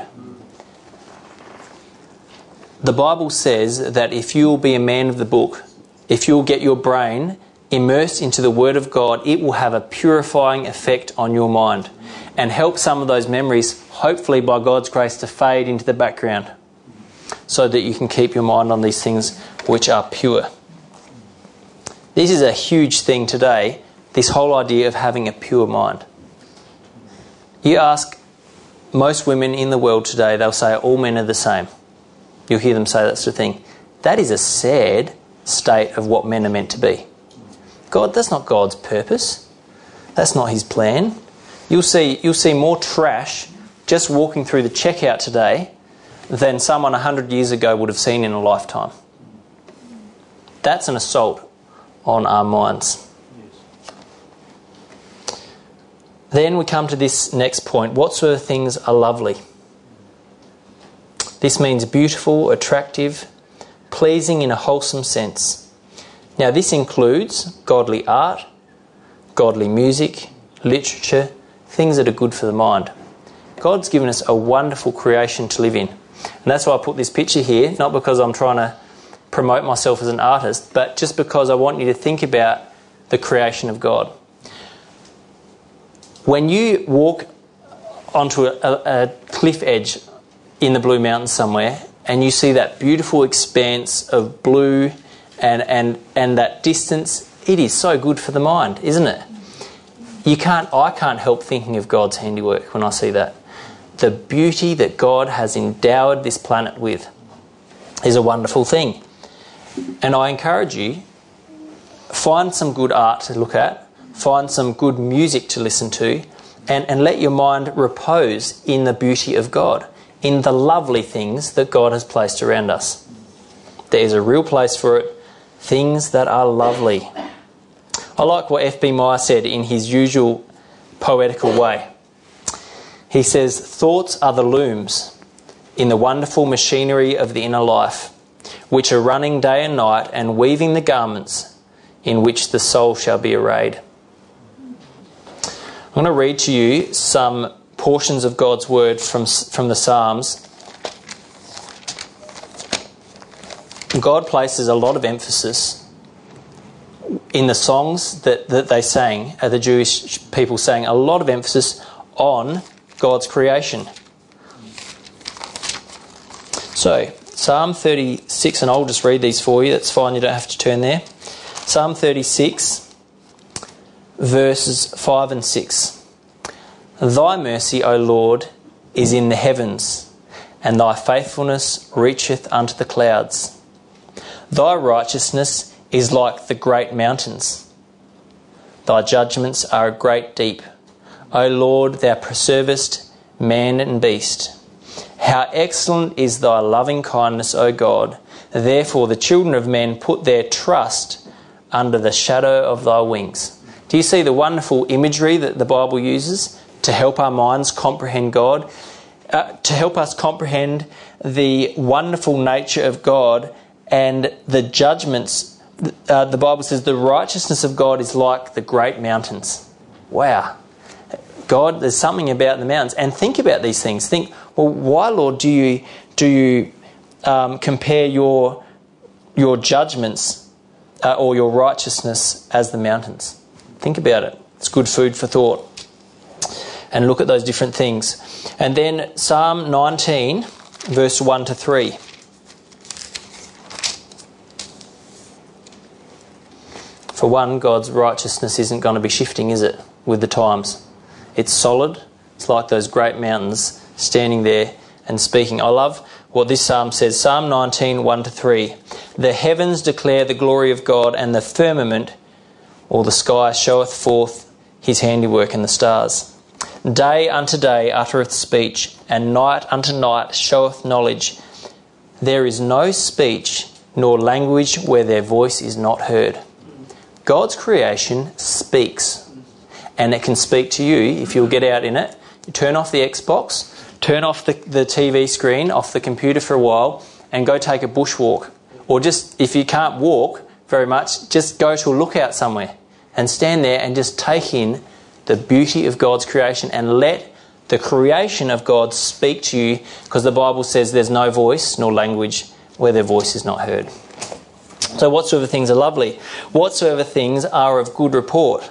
The Bible says that if you will be a man of the book, if you will get your brain immersed into the Word of God, it will have a purifying effect on your mind and help some of those memories, hopefully by God's grace, to fade into the background so that you can keep your mind on these things which are pure. This is a huge thing today, this whole idea of having a pure mind. You ask most women in the world today, they'll say all men are the same. You'll hear them say that sort of thing. That is a sad state of what men are meant to be. God, that's not God's purpose. That's not his plan. You'll see, you'll see more trash just walking through the checkout today than someone a hundred years ago would have seen in a lifetime. That's an assault on our minds. Then we come to this next point. What sort of things are lovely? This means beautiful, attractive, pleasing in a wholesome sense. Now this includes godly art, godly music, literature, things that are good for the mind. God's given us a wonderful creation to live in. And that's why I put this picture here, not because I'm trying to promote myself as an artist, but just because I want you to think about the creation of God. When you walk onto a, a, a cliff edge in the Blue Mountains somewhere and you see that beautiful expanse of blue and, and, and that distance, it is so good for the mind, isn't it? You can't, I can't help thinking of God's handiwork when I see that. The beauty that God has endowed this planet with is a wonderful thing. And I encourage you, find some good art to look at, find some good music to listen to, and, and let your mind repose in the beauty of God, in the lovely things that God has placed around us. There is a real place for it, things that are lovely. I like what F B Meyer said in his usual poetical way. He says, thoughts are the looms in the wonderful machinery of the inner life, which are running day and night and weaving the garments in which the soul shall be arrayed. I'm going to read to you some portions of God's word from, from the Psalms. God places a lot of emphasis in the songs that, that they sang, uh, the Jewish people sang, a lot of emphasis on God's creation. So, Psalm thirty-six, and I'll just read these for you, that's fine, you don't have to turn there. Psalm thirty-six, verses five and six. Thy mercy, O Lord, is in the heavens, and thy faithfulness reacheth unto the clouds. Thy righteousness is like the great mountains. Thy judgments are a great deep. O Lord, thou preservest man and beast. How excellent is thy loving kindness, O God. Therefore the children of men put their trust under the shadow of thy wings. Do you see the wonderful imagery that the Bible uses to help our minds comprehend God? Uh, to help us comprehend the wonderful nature of God and the judgments. Uh, the Bible says the righteousness of God is like the great mountains. Wow. God, there's something about the mountains. And think about these things. Think, well, why, Lord, do you do you um, compare your your judgments uh, or your righteousness as the mountains? Think about it. It's good food for thought. And look at those different things. And then Psalm nineteen, verse one to three. For one, God's righteousness isn't going to be shifting, is it, with the times? It's solid. It's like those great mountains standing there and speaking. I love what this psalm says. Psalm nineteen, one to three. The heavens declare the glory of God, and the firmament, or the sky, showeth forth his handiwork, and the stars. Day unto day uttereth speech, and night unto night showeth knowledge. There is no speech nor language where their voice is not heard. God's creation speaks. And it can speak to you if you'll get out in it. You turn off the Xbox, turn off the, the T V screen, off the computer for a while, and go take a bushwalk. Or just, if you can't walk very much, just go to a lookout somewhere and stand there and just take in the beauty of God's creation and let the creation of God speak to you, because the Bible says there's no voice nor language where their voice is not heard. So whatsoever things are lovely, whatsoever things are of good report.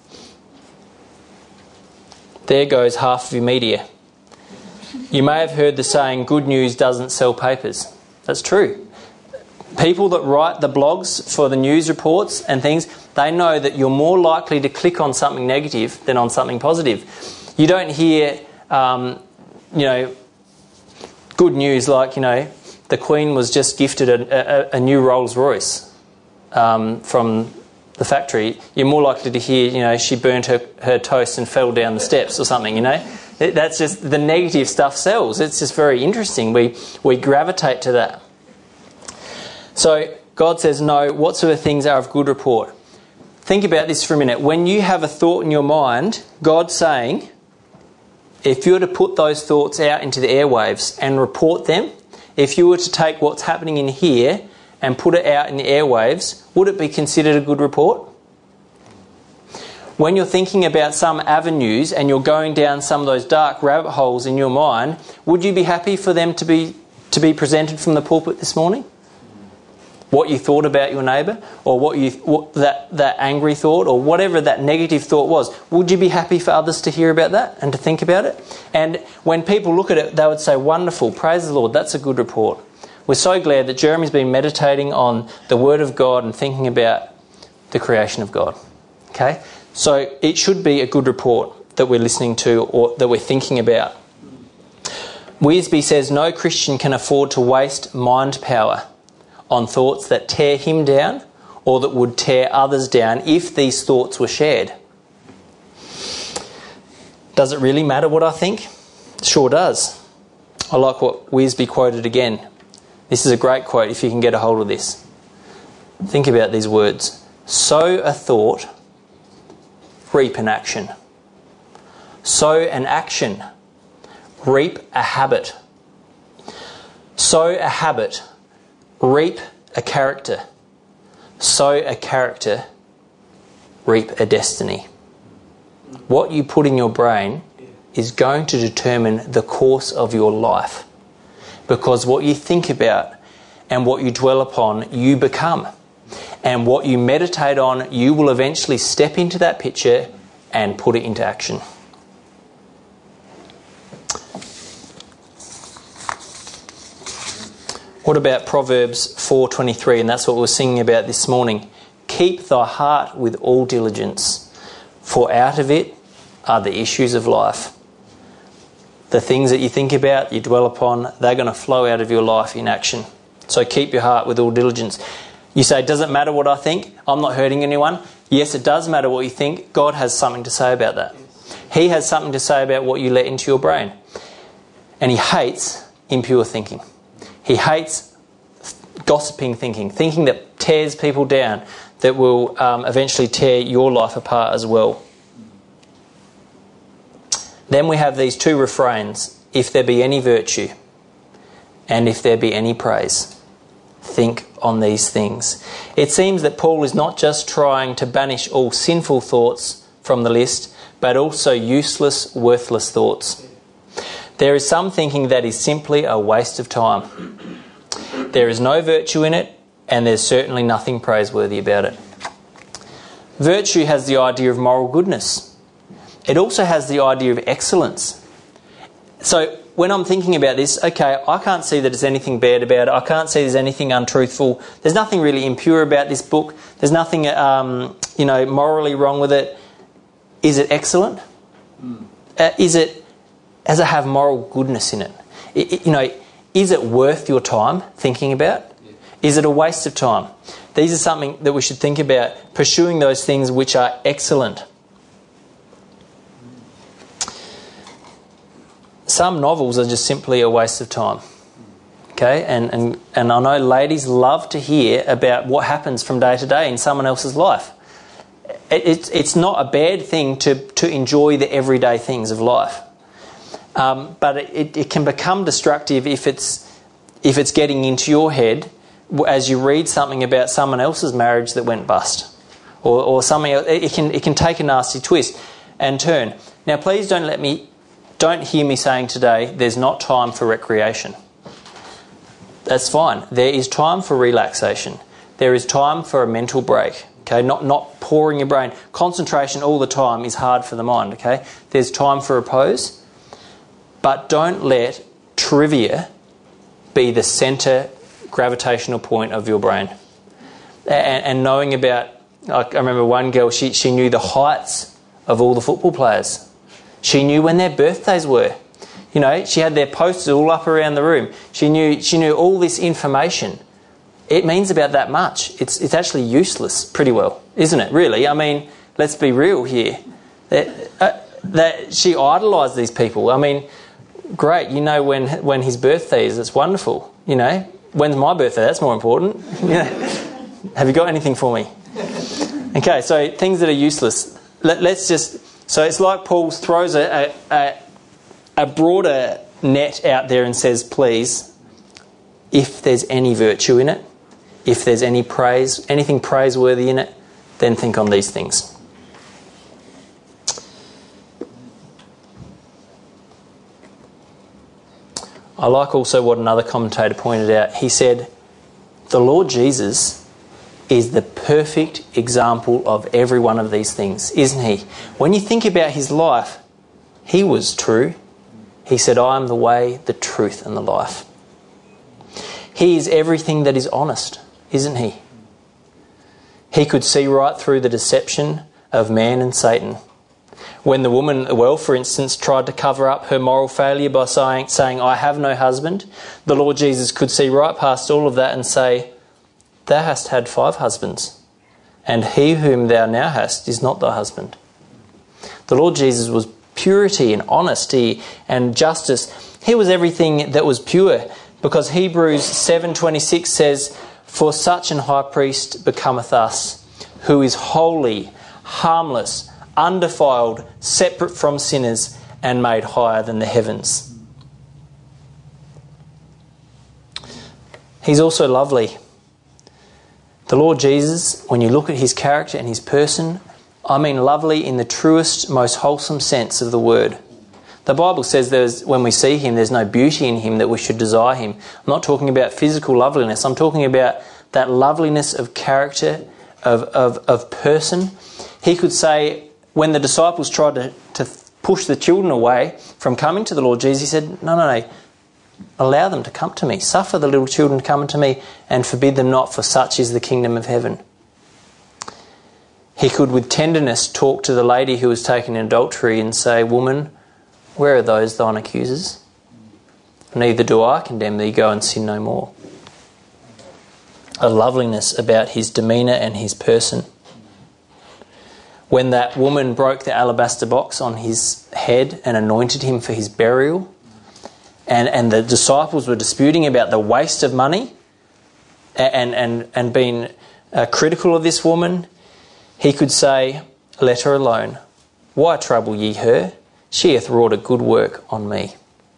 There goes half of your media. You may have heard the saying, good news doesn't sell papers. That's true. People that write the blogs for the news reports and things, they know that you're more likely to click on something negative than on something positive. You don't hear, um, you know, good news like, you know, the Queen was just gifted a, a, a new Rolls Royce um, from the factory. You're more likely to hear, you know, she burnt her, her toast and fell down the steps or something, you know. That's just, the negative stuff sells. It's just very interesting. We, we gravitate to that. So God says, no, whatsoever things are of good report. Think about this for a minute. When you have a thought in your mind, God's saying, if you were to put those thoughts out into the airwaves and report them, if you were to take what's happening in here and put it out in the airwaves, would it be considered a good report? When you're thinking about some avenues and you're going down some of those dark rabbit holes in your mind, would you be happy for them to be to be presented from the pulpit this morning? what you thought about your neighbour, or what you what, that that angry thought, or whatever that negative thought was, would you be happy for others to hear about that and to think about it? And when people look at it, they would say, wonderful, praise the Lord, that's a good report. We're so glad that Jeremy's been meditating on the Word of God and thinking about the creation of God. Okay? So it should be a good report that we're listening to or that we're thinking about. Wiersbe says, no Christian can afford to waste mind power on thoughts that tear him down or that would tear others down if these thoughts were shared. Does it really matter what I think? Sure does. I like what Wiersbe quoted again. This is a great quote if you can get a hold of this. Think about these words. Sow a thought, reap an action. Sow an action, reap a habit. Sow a habit, reap a character. Sow a character, reap a destiny. What you put in your brain is going to determine the course of your life. Because what you think about and what you dwell upon, you become. And what you meditate on, you will eventually step into that picture and put it into action. What about Proverbs four twenty-three? And that's what we're singing about this morning. Keep thy heart with all diligence, for out of it are the issues of life. The things that you think about, you dwell upon, they're going to flow out of your life in action. So keep your heart with all diligence. You say, does it matter what I think? I'm not hurting anyone. Yes, it does matter what you think. God has something to say about that. He has something to say about what you let into your brain. And he hates impure thinking. He hates gossiping thinking, thinking that tears people down, that will um, eventually tear your life apart as well. Then we have these two refrains. If there be any virtue, and if there be any praise, think on these things. It seems that Paul is not just trying to banish all sinful thoughts from the list, but also useless, worthless thoughts. There is some thinking that is simply a waste of time. There is no virtue in it, and there's certainly nothing praiseworthy about it. Virtue has the idea of moral goodness. It also has the idea of excellence. So when I'm thinking about this, okay, I can't see that there's anything bad about it. I can't see there's anything untruthful. There's nothing really impure about this book. There's nothing, um, you know, morally wrong with it. Is it excellent? Mm. Uh, is it, does it have moral goodness in it? It, it? You know, is it worth your time thinking about? Yeah. Is it a waste of time? These are something that we should think about, pursuing those things which are excellent. Some novels are just simply a waste of time. Okay, and, and, and I know ladies love to hear about what happens from day to day in someone else's life. It, it's, it's not a bad thing to, to enjoy the everyday things of life. Um, but it, it, it can become destructive if it's, if it's getting into your head as you read something about someone else's marriage that went bust. Or, or something else. It can, it can take a nasty twist and turn. Now please don't let me Don't hear me saying today there's not time for recreation. That's fine. There is time for relaxation. There is time for a mental break. Okay, not not pouring your brain. Concentration all the time is hard for the mind. Okay, there's time for repose, but don't let trivia be the centre gravitational point of your brain. And, and knowing about, like I remember one girl, she she knew the heights of all the football players. She knew when their birthdays were. You know, she had their posters all up around the room. She knew she knew all this information. It means about that much. It's it's actually useless pretty well, isn't it, really? I mean, let's be real here. That, uh, that she idolised these people. I mean, great, you know when when his birthday is. It's wonderful. You know, when's my birthday? That's more important. You know, have you got anything for me? Okay, so things that are useless. Let, let's just... So it's like Paul throws a, a, a broader net out there and says, please, if there's any virtue in it, if there's any praise, anything praiseworthy in it, then think on these things. I like also what another commentator pointed out. He said, The Lord Jesus is the perfect example of every one of these things, isn't he? When you think about his life, he was true. He said, I am the way, the truth and the life. He is everything that is honest, isn't he? He could see right through the deception of man and Satan. When the woman at the well, for instance, tried to cover up her moral failure by saying, saying, I have no husband, the Lord Jesus could see right past all of that and say, thou hast had five husbands, and he whom thou now hast is not thy husband. The Lord Jesus was purity and honesty and justice. He was everything that was pure, because Hebrews seven twenty-six says, for such an high priest becometh us, who is holy, harmless, undefiled, separate from sinners, and made higher than the heavens. He's also lovely. The Lord Jesus, when you look at his character and his person, I mean lovely in the truest, most wholesome sense of the word. The Bible says there's, when we see him, there's no beauty in him that we should desire him. I'm not talking about physical loveliness. I'm talking about that loveliness of character, of, of, of person. He could say, when the disciples tried to, to push the children away from coming to the Lord Jesus, he said, no, no, no, allow them to come to me. Suffer the little children to come to me and forbid them not, for such is the kingdom of heaven. He could with tenderness talk to the lady who was taken in adultery and say, woman, where are those thine accusers? Neither do I condemn thee, go and sin no more. A loveliness about his demeanour and his person. When that woman broke the alabaster box on his head and anointed him for his burial, and, and the disciples were disputing about the waste of money and, and, and being uh, critical of this woman, he could say, let her alone. Why trouble ye her? She hath wrought a good work on me.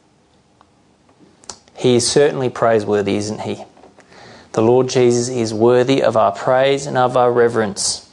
He is certainly praiseworthy, isn't he? The Lord Jesus is worthy of our praise and of our reverence.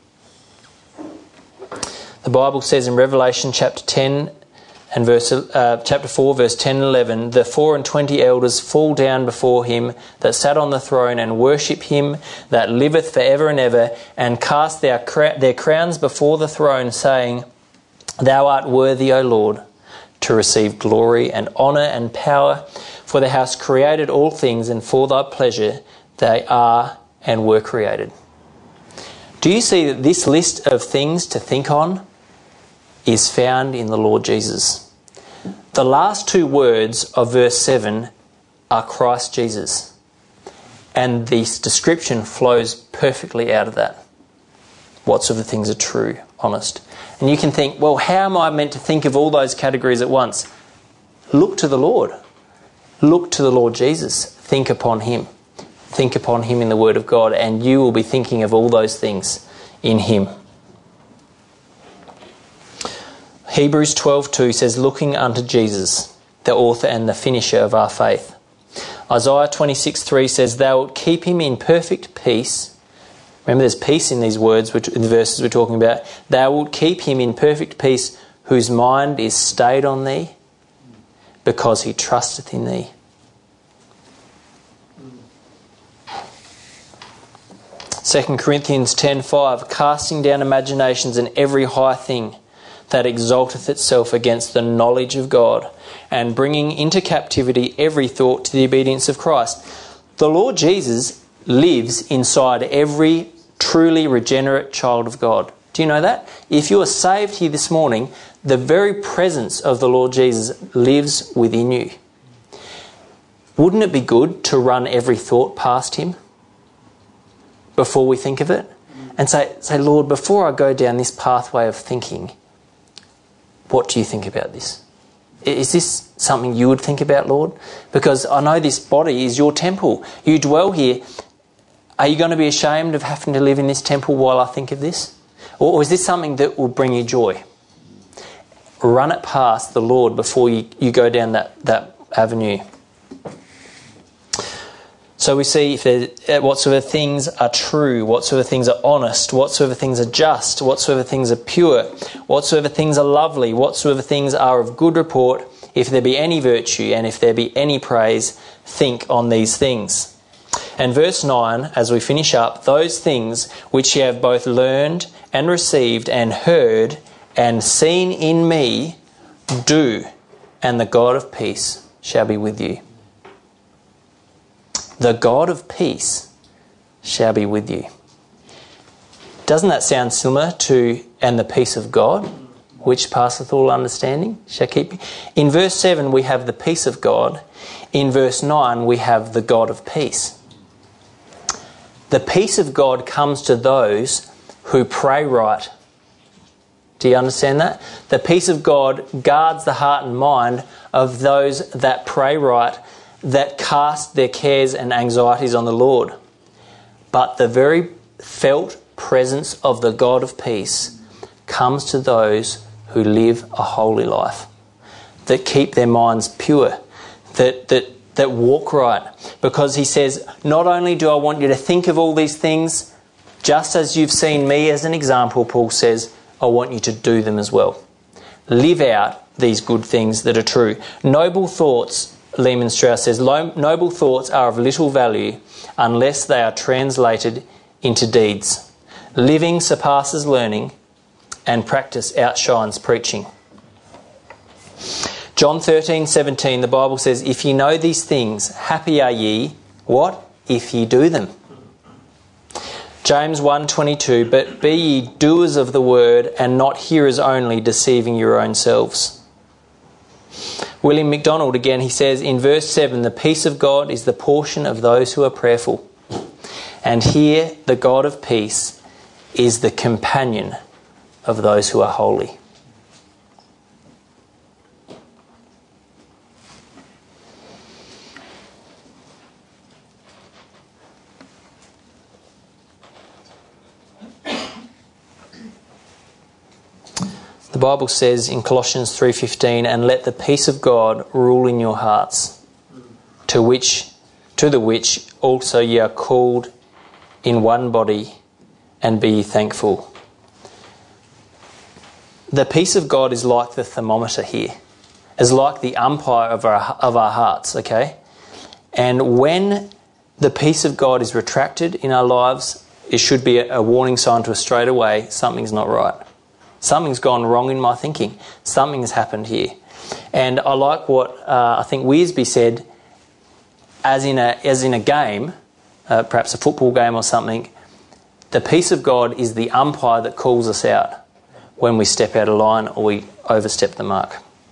The Bible says in Revelation chapter ten and verse uh, chapter four, verse ten and eleven, the four and twenty elders fall down before him that sat on the throne and worship him that liveth for ever and ever, and cast their, their crowns before the throne, saying, thou art worthy, O Lord, to receive glory and honour and power, for thou hast created all things, and for thy pleasure they are and were created. Do you see that this list of things to think on is found in the Lord Jesus? The last two words of verse seven are Christ Jesus, and this description flows perfectly out of that. What sort of things are true, honest? And you can think, well, how am I meant to think of all those categories at once? Look to the Lord. Look to the Lord Jesus. Think upon him. Think upon him in the Word of God, and you will be thinking of all those things in him. Hebrews twelve two says, looking unto Jesus, the author and the finisher of our faith. Isaiah twenty-six three says, thou wilt keep him in perfect peace. Remember, there's peace in these words, which, in the verses we're talking about. Thou wilt keep him in perfect peace, whose mind is stayed on thee, because he trusteth in thee. Second Corinthians ten five, casting down imaginations and every high thing that exalteth itself against the knowledge of God, and bringing into captivity every thought to the obedience of Christ. The Lord Jesus lives inside every truly regenerate child of God. Do you know that? If you are saved here this morning, the very presence of the Lord Jesus lives within you. Wouldn't it be good to run every thought past him before we think of it? And say, say, Lord, before I go down this pathway of thinking, what do you think about this? Is this something you would think about, Lord? Because I know this body is your temple. You dwell here. Are you going to be ashamed of having to live in this temple while I think of this? Or, or is this something that will bring you joy? Run it past the Lord before you, you go down that, that avenue. So we see if there, whatsoever things are true, whatsoever things are honest, whatsoever things are just, whatsoever things are pure, whatsoever things are lovely, whatsoever things are of good report, if there be any virtue and if there be any praise, think on these things. And verse nine, as we finish up, those things which ye have both learned and received and heard and seen in me, do, and the God of peace shall be with you. The God of peace shall be with you. Doesn't that sound similar to, and the peace of God, which passeth all understanding, shall keep you? In verse seven we have the peace of God. In verse nine we have the God of peace. The peace of God comes to those who pray right. Do you understand that? The peace of God guards the heart and mind of those that pray right, that cast their cares and anxieties on the Lord. But the very felt presence of the God of peace comes to those who live a holy life, that keep their minds pure, that that that walk right. Because he says, not only do I want you to think of all these things, just as you've seen me as an example, Paul says, I want you to do them as well. Live out these good things that are true. Noble thoughts, Lehman Strauss says, noble thoughts are of little value unless they are translated into deeds. Living surpasses learning, and practice outshines preaching. John thirteen seventeen, the Bible says, if ye know these things, happy are ye, what? If ye do them. James one twenty-two, but be ye doers of the word, and not hearers only, deceiving your own selves. William MacDonald again, he says in verse seven, the peace of God is the portion of those who are prayerful. And here the God of peace is the companion of those who are holy. The Bible says in Colossians three fifteen, and let the peace of God rule in your hearts, to which to the which also ye are called in one body, and be ye thankful. The peace of God is like the thermometer here, is like the umpire of our of our hearts, okay? And when the peace of God is retracted in our lives, it should be a warning sign to us straight away, something's not right. Something's gone wrong in my thinking. Something has happened here. And I like what uh, I think Wearsby said, as in a as in a game, uh, perhaps a football game or something, the peace of God is the umpire that calls us out when we step out of line or we overstep the mark.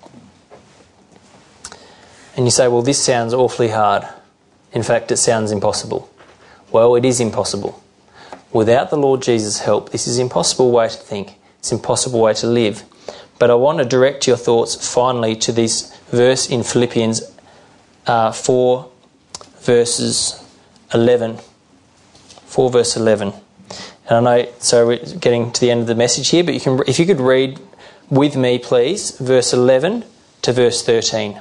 And you say, well, this sounds awfully hard. In fact, it sounds impossible. Well, it is impossible. Without the Lord Jesus' help, this is an impossible way to think. It's an impossible way to live. But I want to direct your thoughts finally to this verse in Philippians uh, four, verses eleven. four, verse eleven. And I know, so we're getting to the end of the message here, but you can, if you could read with me, please, verse eleven to verse thirteen.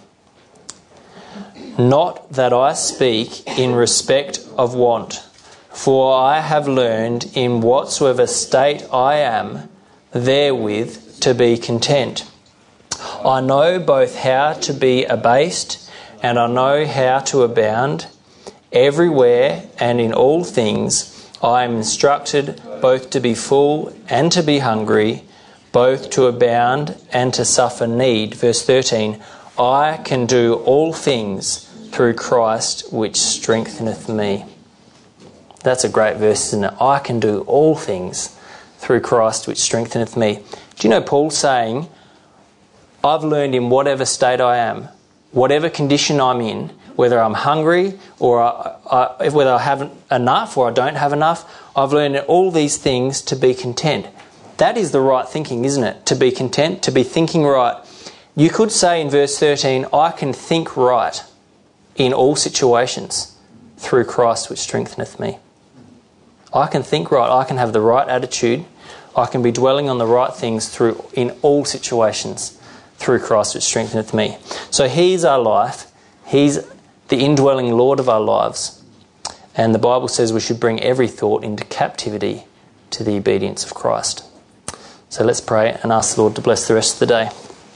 Not that I speak in respect of want, for I have learned in whatsoever state I am, therewith to be content. I know both how to be abased, and I know how to abound. Everywhere and in all things I am instructed both to be full and to be hungry, both to abound and to suffer need. Verse thirteen, I can do all things through Christ which strengtheneth me. That's a great verse, isn't it? I can do all things through Christ which strengtheneth me. Do you know Paul's saying, I've learned in whatever state I am, whatever condition I'm in, whether I'm hungry or I, I, whether I haven't enough or I don't have enough, I've learned all these things to be content. That is the right thinking, isn't it? To be content, to be thinking right. You could say in verse thirteen, I can think right in all situations through Christ which strengtheneth me. I can think right, I can have the right attitude, I can be dwelling on the right things through in all situations through Christ which strengtheneth me. So He's our life, He's the indwelling Lord of our lives, and the Bible says we should bring every thought into captivity to the obedience of Christ. So let's pray and ask the Lord to bless the rest of the day.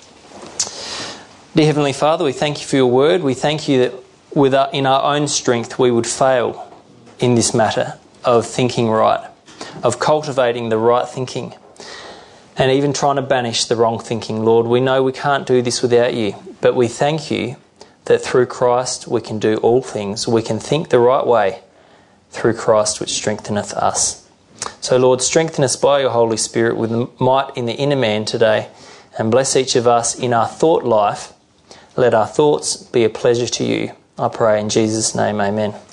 Dear Heavenly Father, we thank you for your word. We thank you that with our, in our own strength we would fail. in this matter of thinking right, of cultivating the right thinking, and even trying to banish the wrong thinking. Lord, we know we can't do this without you, but we thank you that through Christ we can do all things. We can think the right way through Christ, which strengtheneth us. So Lord, strengthen us by your Holy Spirit with might in the inner man today, and bless each of us in our thought life. Let our thoughts be a pleasure to you. I pray in Jesus' name, amen.